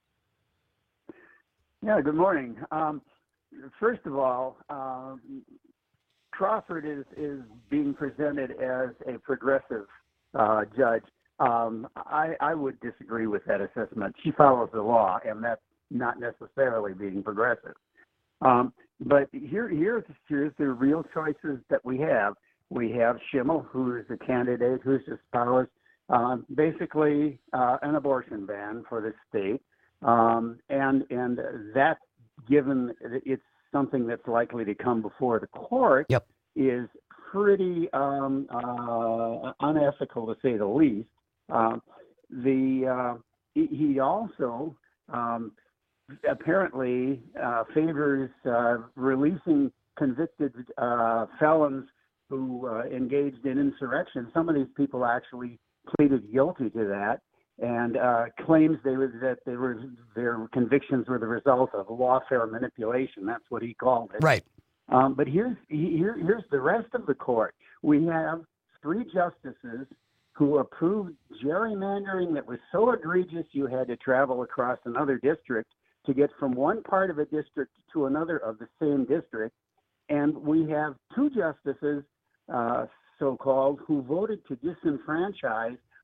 Yeah, good morning. Um, first of all, um, Crawford is, is being presented as a progressive uh, judge. Um, I, I would disagree with that assessment. She follows the law, and that's not necessarily being progressive. Um, but here, here's, here's the real choices that we have. We have Schimmel, who is a candidate who espoused um, basically uh, an abortion ban for the state. Um, and and that, given it's something that's likely to come before the court, yep. is pretty um, uh, unethical, to say the least. Uh, the uh, he also um, apparently uh, favors uh, releasing convicted uh, felons who uh, engaged in insurrection. Some of these people actually pleaded guilty to that, and uh, claims they were, that they were, their convictions were the result of lawfare manipulation. That's what he called it. Right. Um, but here's here, here's the rest of the court. We have three justices who approved gerrymandering that was so egregious you had to travel across another district to get from one part of a district to another of the same district. And we have two justices, uh, so-called, who voted to disenfranchise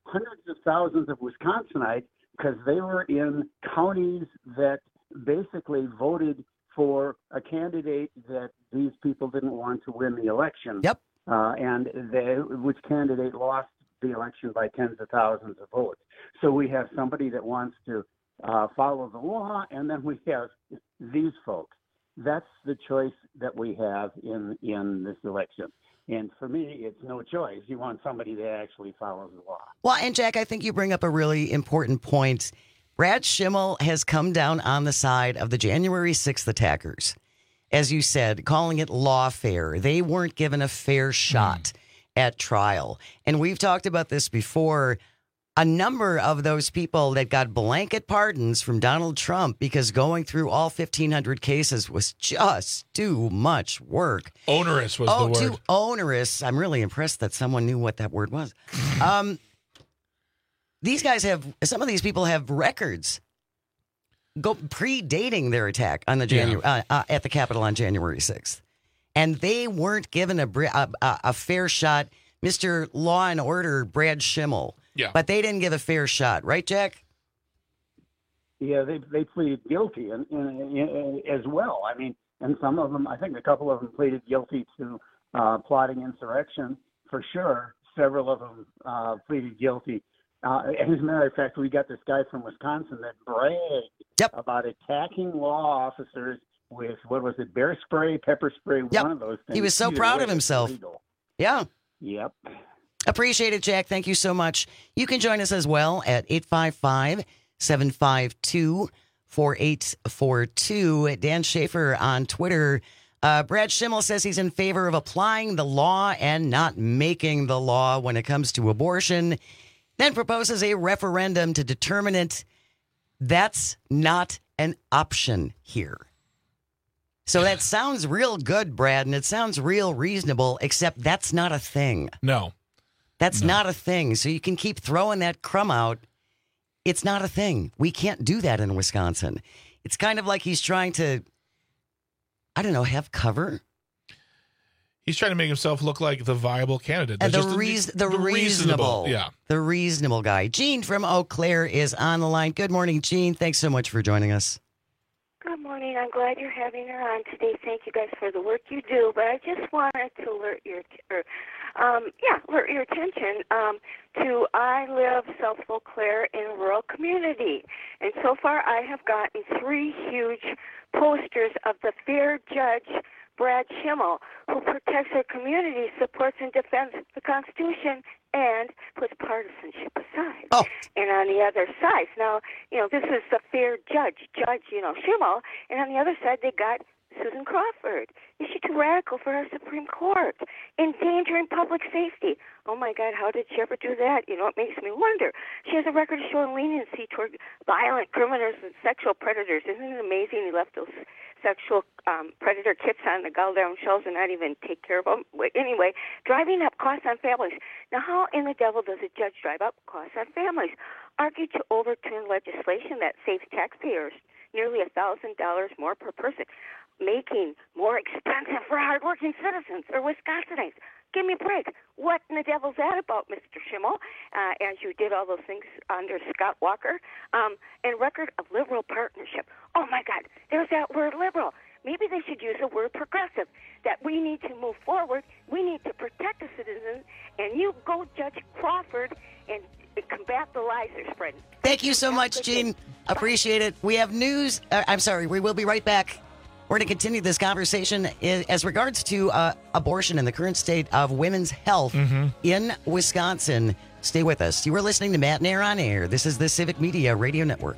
hundreds of thousands of Wisconsinites because they were in counties that basically voted for a candidate that these people didn't want to win the election. Yep. Uh, and they, which candidate lost the election by tens of thousands of votes. So we have somebody that wants to uh, follow the law, and then we have these folks. That's the choice that we have in, in this election. And for me, it's no choice. You want somebody that actually follows the law. Well, and Jack, I think you bring up a really important point. Brad Schimmel has come down on the side of the January sixth attackers. As you said, calling it lawfare. They weren't given a fair shot mm. at trial. And we've talked about this before. A number of those people that got blanket pardons from Donald Trump because going through all fifteen hundred cases was just too much work. Onerous was oh, the word. Too onerous. I'm really impressed that someone knew what that word was. Um, these guys have, some of these people have records go predating their attack on the Janu- yeah. uh, uh, at the Capitol on January sixth. And they weren't given a, a, a fair shot. Mister Law and Order, Brad Schimmel. Yeah. But they didn't give a fair shot, right, Jack? Yeah, they they pleaded guilty and, and, and as well. I mean, and some of them, I think a couple of them pleaded guilty to uh, plotting insurrection for sure. Several of them uh, pleaded guilty. Uh, as a matter of fact, we got this guy from Wisconsin that bragged yep. about attacking law officers with, what was it, bear spray, pepper spray, yep. one of those things. He was so Either proud way, of himself. Illegal. Yeah. Yep. Appreciate it, Jack. Thank you so much. You can join us as well at eight five five, seven five two, four eight four two. Dan Schaefer on Twitter. Uh, Brad Schimmel says he's in favor of applying the law and not making the law when it comes to abortion. Then proposes a referendum to determine it. That's not an option here. So that sounds real good, Brad, and it sounds real reasonable, except that's not a thing. No. That's no. not a thing. So you can keep throwing that crumb out. It's not a thing. We can't do that in Wisconsin. It's kind of like he's trying to, I don't know, have cover. He's trying to make himself look like the viable candidate. And the, just reas- the, the, the reasonable. reasonable. Yeah. The reasonable guy. Gene from Eau Claire is on the line. Good morning, Gene. Thanks so much for joining us. Good morning. I'm glad you're having her on today. Thank you guys for the work you do. But I just wanted to alert your, or, um, yeah, alert your attention um, to I live South Eau Claire in a rural community, and so far I have gotten three huge posters of the fair judge Brad Schimmel, who protects our community, supports and defends the Constitution, and puts partisanship aside. Oh. And on the other side, now, you know, this is the fair judge, Judge, you know, Schimmel, and on the other side they got Susan Crawford. Is she too radical for our Supreme Court? Endangering public safety. Oh, my God, how did she ever do that? You know, it makes me wonder. She has a record of showing leniency toward violent criminals and sexual predators. Isn't it amazing he left those sexual um, predator kits on the goddamn shelves and not even take care of them? Anyway, driving up costs on families. Now, how in the devil does a judge drive up costs on families? Argued to overturn legislation that saves taxpayers nearly one thousand dollars more per person, making more expensive for hardworking citizens or Wisconsinites. Give me a break. What in the devil's that about, Mister Schimmel, uh, as you did all those things under Scott Walker? Um, and record of liberal partnership. Oh, my God, there's that word liberal. Maybe they should use the word progressive, that we need to move forward, we need to protect the citizens, and you go Judge Crawford and combat the lies they're spreading. Thank you so much, Gene. Appreciate it. We have news. Uh, I'm sorry, we will be right back. We're going to continue this conversation as regards to uh, abortion and the current state of women's health mm-hmm. in Wisconsin. Stay with us. You are listening to Matt Nair on Air. This is the Civic Media Radio Network.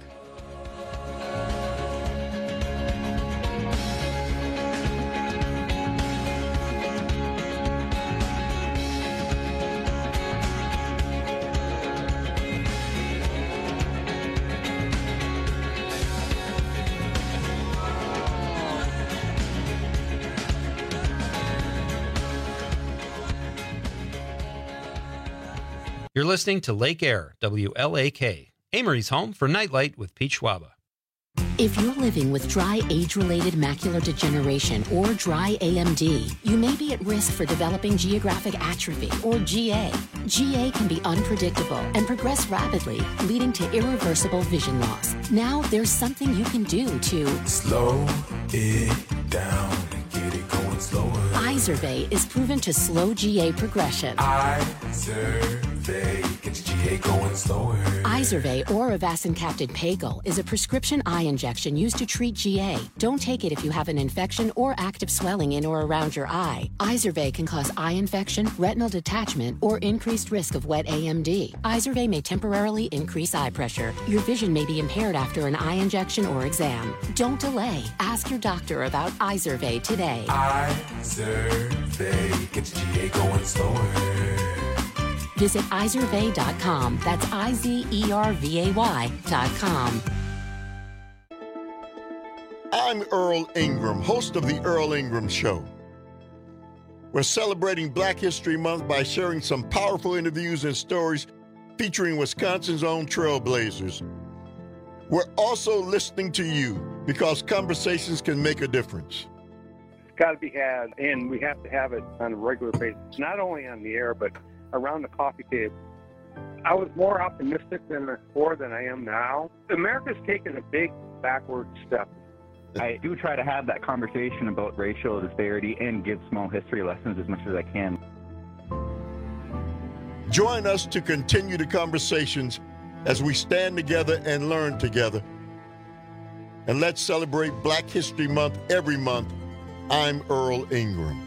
You're listening to Lake Air, W L A K, Amory's home for Nightlight with Pete Schwaba. If you're living with dry age-related macular degeneration or dry A M D, you may be at risk for developing geographic atrophy or G A. G A can be unpredictable and progress rapidly, leading to irreversible vision loss. Now there's something you can do to slow it down and get it going slower. Izervay is proven to slow G A progression. Izervay gets G A going slower. Izervay or avacincaptad pagel is a prescription eye injection used to treat G A. Don't take it if you have an infection or active swelling in or around your eye. Izervay can cause eye infection, retinal detachment, or increased risk of wet A M D. Izervay may temporarily increase eye pressure. Your vision may be impaired after an eye injection or exam. Don't delay. Ask your doctor about Izervay today. Izervay gets G A going slower. Visit Izervay dot com. That's I Z E R V A Y dot com. I'm Earl Ingram, host of The Earl Ingram Show. We're celebrating Black History Month by sharing some powerful interviews and stories featuring Wisconsin's own trailblazers. We're also listening to you because conversations can make a difference. It's got to be had, and we have to have it on a regular basis, not only on the air, but around the coffee table. I was more optimistic than before than I am now. America's taken a big backward step. I do try to have that conversation about racial disparity and give small history lessons as much as I can. Join us to continue the conversations as we stand together and learn together. And let's celebrate Black History Month every month. I'm Earl Ingram.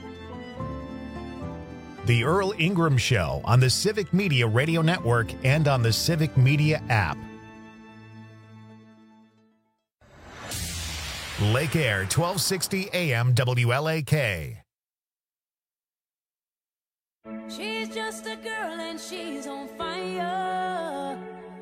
The Earl Ingram Show on the Civic Media Radio Network and on the Civic Media app. Lake Air, twelve sixty A M W L A K. She's just a girl and she's on fire.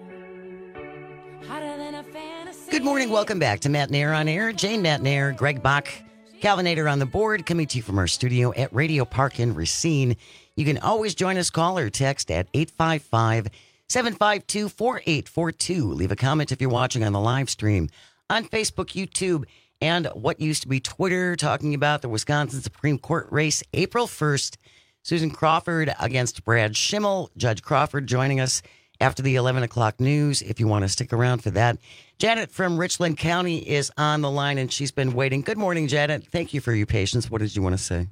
Hotter than a fantasy. Good morning. Welcome back to Matt Nair on Air. Jane Matt Nair, Greg Bach, Calvinator on the board, coming to you from our studio at Radio Park in Racine. You can always join us, call or text at eight five five, seven five two, four eight four two. Leave a comment if you're watching on the live stream on Facebook, YouTube, and what used to be Twitter, talking about the Wisconsin Supreme Court race April first. Susan Crawford against Brad Schimmel. Judge Crawford joining us after the eleven o'clock news, if you want to stick around for that. Janet from Richland County is on the line, and she's been waiting. Good morning, Janet. Thank you for your patience. What did you want to say?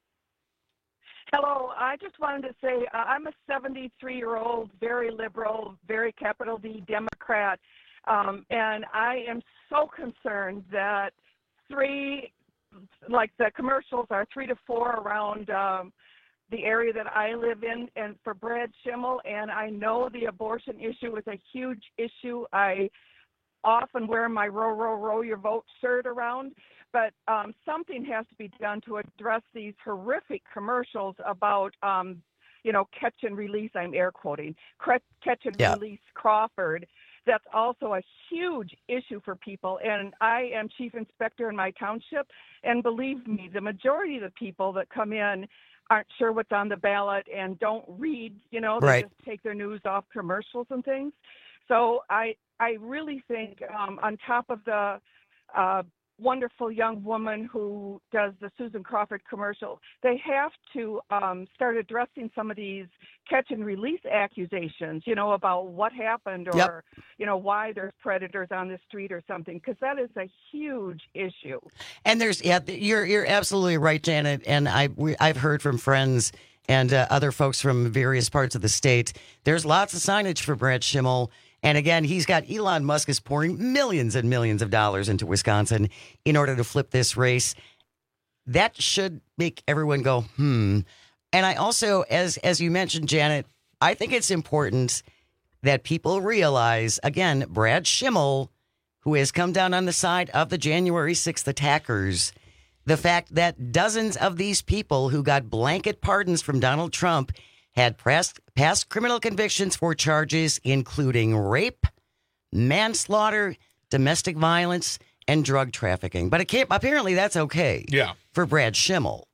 Hello. I just wanted to say uh, I'm a seventy-three-year-old, very liberal, very capital D Democrat, um, and I am so concerned that three, like the commercials are three to four around um, the area that I live in, and for Brad Schimmel, and I know the abortion issue is a huge issue. I often wear my row, row, row your vote shirt around, but um, something has to be done to address these horrific commercials about, um, you know, catch and release, I'm air quoting, catch and yeah. release Crawford. That's also a huge issue for people, and I am chief inspector in my township, and believe me, the majority of the people that come in aren't sure what's on the ballot and don't read, you know, they right. just take their news off commercials and things. So I I really think um, on top of the uh, wonderful young woman who does the Susan Crawford commercial, they have to um, start addressing some of these catch and release accusations, you know, about what happened or, yep. you know, why there's predators on the street or something, because that is a huge issue. And there's, yeah, you're you're absolutely right, Janet. And I we, I've heard from friends and uh, other folks from various parts of the state. There's lots of signage for Brad Schimmel. And again, he's got Elon Musk is pouring millions and millions of dollars into Wisconsin in order to flip this race. That should make everyone go, hmm. And I also, as as you mentioned, Janet, I think it's important that people realize, again, Brad Schimmel, who has come down on the side of the January sixth attackers, the fact that dozens of these people who got blanket pardons from Donald Trump had past, past criminal convictions for charges including rape, manslaughter, domestic violence, and drug trafficking. But it can't, apparently that's okay yeah. for Brad Schimmel.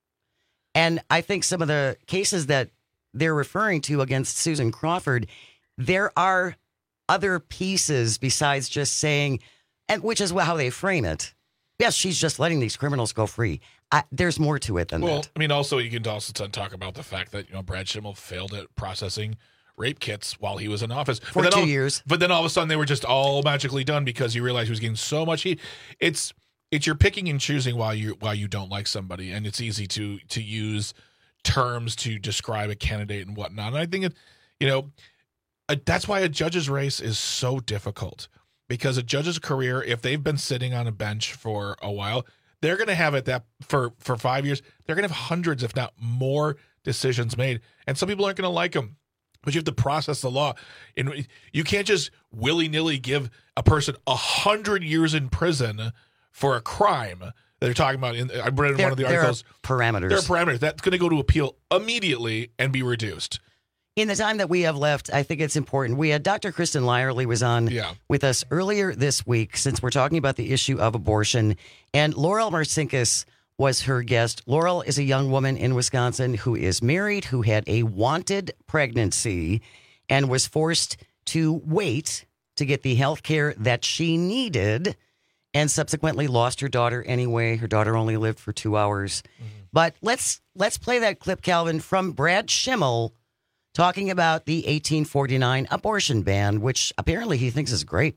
And I think some of the cases that they're referring to against Susan Crawford, there are other pieces besides just saying, and which is how they frame it. Yes, she's just letting these criminals go free. I, there's more to it than well, that. I mean, also you can also talk about the fact that you know Brad Schimmel failed at processing rape kits while he was in office For but then two all, years. But then all of a sudden they were just all magically done because you realized he was getting so much heat. It's it's you're picking and choosing while you while you don't like somebody, and it's easy to to use terms to describe a candidate and whatnot. And I think it, you know, uh, that's why a judge's race is so difficult, because a judge's career, if they've been sitting on a bench for a while, they're going to have it that for for five years, they're going to have hundreds, if not more, decisions made, and some people aren't going to like them. But you have to process the law. And you can't just willy-nilly give a person a hundred years in prison for a crime that they're talking about. In, I read in There- one of the there are articles. parameters. There are parameters. That's going to go to appeal immediately and be reduced. In the time that we have left, I think it's important. We had Doctor Kristen Lyerly was on Yeah. with us earlier this week, since we're talking about the issue of abortion, and Laurel Marcinkus was her guest. Laurel is a young woman in Wisconsin who is married, who had a wanted pregnancy and was forced to wait to get the health care that she needed, and subsequently lost her daughter anyway. Her daughter only lived for two hours. But let's let's play that clip, Calvin, from Brad Schimmel talking about the eighteen forty-nine abortion ban, which apparently he thinks is great.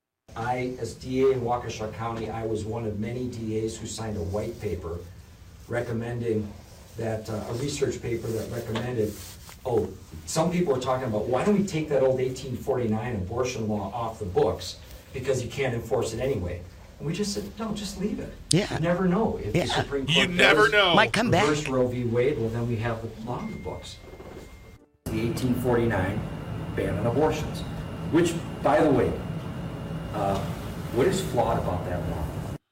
I, as D A in Waukesha County, I was one of many D As who signed a white paper recommending that, uh, a research paper that recommended, oh, some people are talking about, why don't we take that old eighteen forty-nine abortion law off the books because you can't enforce it anyway. And we just said, no, just leave it. Yeah. You never know. If Yeah. the Supreme Court You never does know. Might come back. reverse Roe v. Wade, well, then we have the law in the books. The eighteen forty-nine ban on abortions, which, by the way, uh, what is flawed about that law?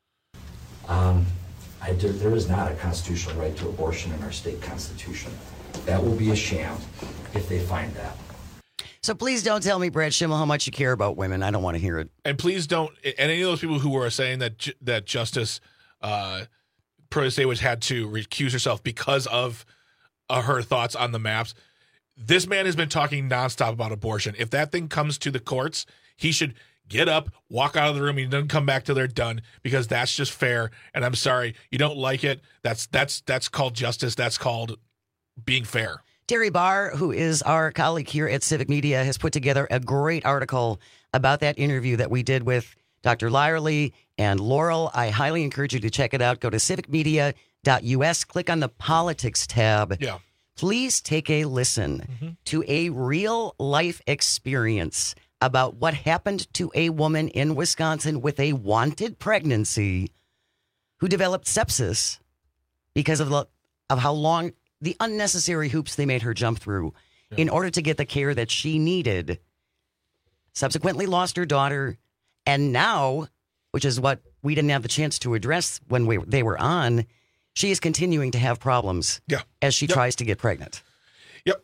Um, I, there, there is not a constitutional right to abortion in our state constitution. That will be a sham if they find that. So please don't tell me, Brad Schimmel, how much you care about women. I don't want to hear it. And please don't. And any of those people who are saying that ju- that Justice uh, Protasevich had to recuse herself because of uh, her thoughts on the maps, this man has been talking nonstop about abortion. If that thing comes to the courts, he should get up, walk out of the room, and then come back till they're done, because that's just fair. And I'm sorry, you don't like it. That's that's that's called justice. That's called being fair. Terry Barr, who is our colleague here at Civic Media, has put together a great article about that interview that we did with Doctor Lyerly and Laurel. I highly encourage you to check it out. Go to civic media dot U S, click on the politics tab. Yeah. Please take a listen mm-hmm. to a real life experience about what happened to a woman in Wisconsin with a wanted pregnancy who developed sepsis because of the, of how long the unnecessary hoops they made her jump through yeah. in order to get the care that she needed. Subsequently lost her daughter, and now, which is what we didn't have the chance to address when we they were on, she is continuing to have problems yeah. as she yep. tries to get pregnant. Yep.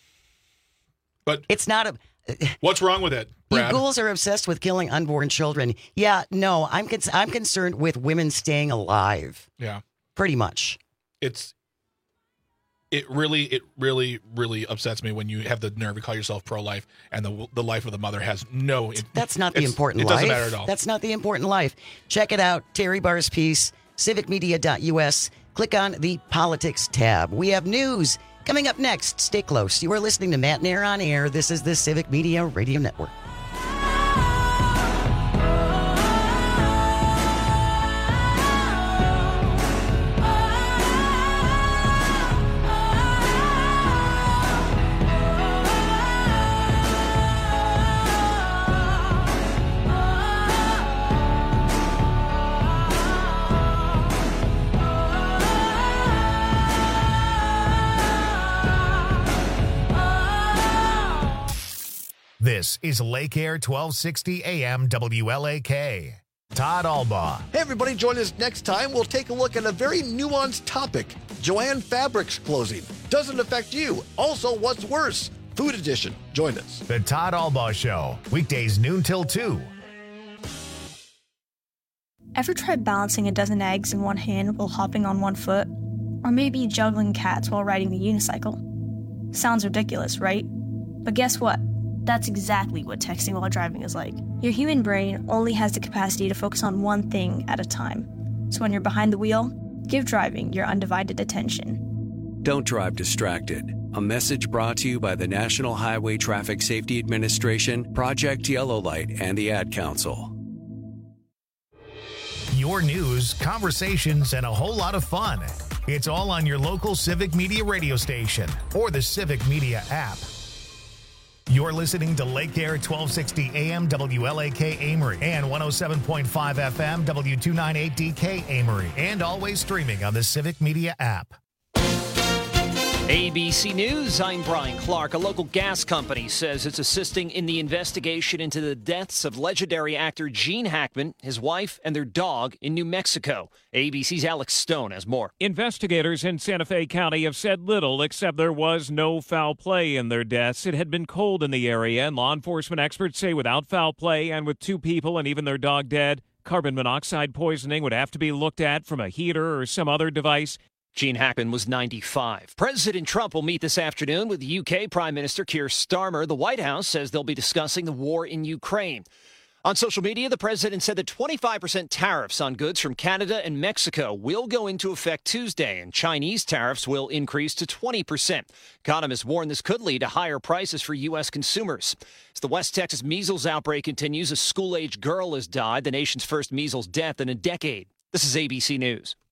But it's not a... What's wrong with it, Brad? You ghouls are obsessed with killing unborn children. Yeah, no, I'm con- I'm concerned with women staying alive. Yeah. Pretty much. It's... It really, it really, really upsets me when you have the nerve to call yourself pro-life and the the life of the mother has no... That's not the important it life. It doesn't matter at all. That's not the important life. Check it out. Terry Barr's piece, civic media dot U S. Click on the politics tab. We have news coming up next. Stay close. You are listening to Matt Nair on Air. This is the Civic Media Radio Network. This is Lake Air twelve sixty A M W L A K. Todd Albaugh. Hey, everybody, join us next time. We'll take a look at a very nuanced topic. Joann Fabrics closing. Doesn't affect you. Also, what's worse? Food Edition. Join us. The Todd Albaugh Show. Weekdays noon till two. Ever tried balancing a dozen eggs in one hand while hopping on one foot? Or maybe juggling cats while riding the unicycle? Sounds ridiculous, right? But guess what? That's exactly what texting while driving is like. Your human brain only has the capacity to focus on one thing at a time. So when you're behind the wheel, give driving your undivided attention. Don't drive distracted. A message brought to you by the National Highway Traffic Safety Administration, Project Yellow Light, and the Ad Council. Your news, conversations, and a whole lot of fun. It's all on your local Civic Media radio station or the Civic Media app. You're listening to Lake Air twelve sixty A M W L A K Amory and one oh seven point five F M W two ninety-eight D K Amory, and always streaming on the Civic Media app. A B C News, I'm Brian Clark. A local gas company says it's assisting in the investigation into the deaths of legendary actor Gene Hackman, his wife, and their dog in New Mexico. A B C's Alex Stone has more. Investigators in Santa Fe County have said little, except there was no foul play in their deaths. It had been cold in the area, and law enforcement experts say without foul play and with two people and even their dog dead, carbon monoxide poisoning would have to be looked at from a heater or some other device. Gene Hackman was ninety-five. President Trump will meet this afternoon with U K Prime Minister Keir Starmer. The White House says they'll be discussing the war in Ukraine. On social media, the president said that twenty-five percent tariffs on goods from Canada and Mexico will go into effect Tuesday, and Chinese tariffs will increase to twenty percent. Economists warn this could lead to higher prices for U S consumers. As the West Texas measles outbreak continues, a school-age girl has died, the nation's first measles death in a decade. This is A B C News.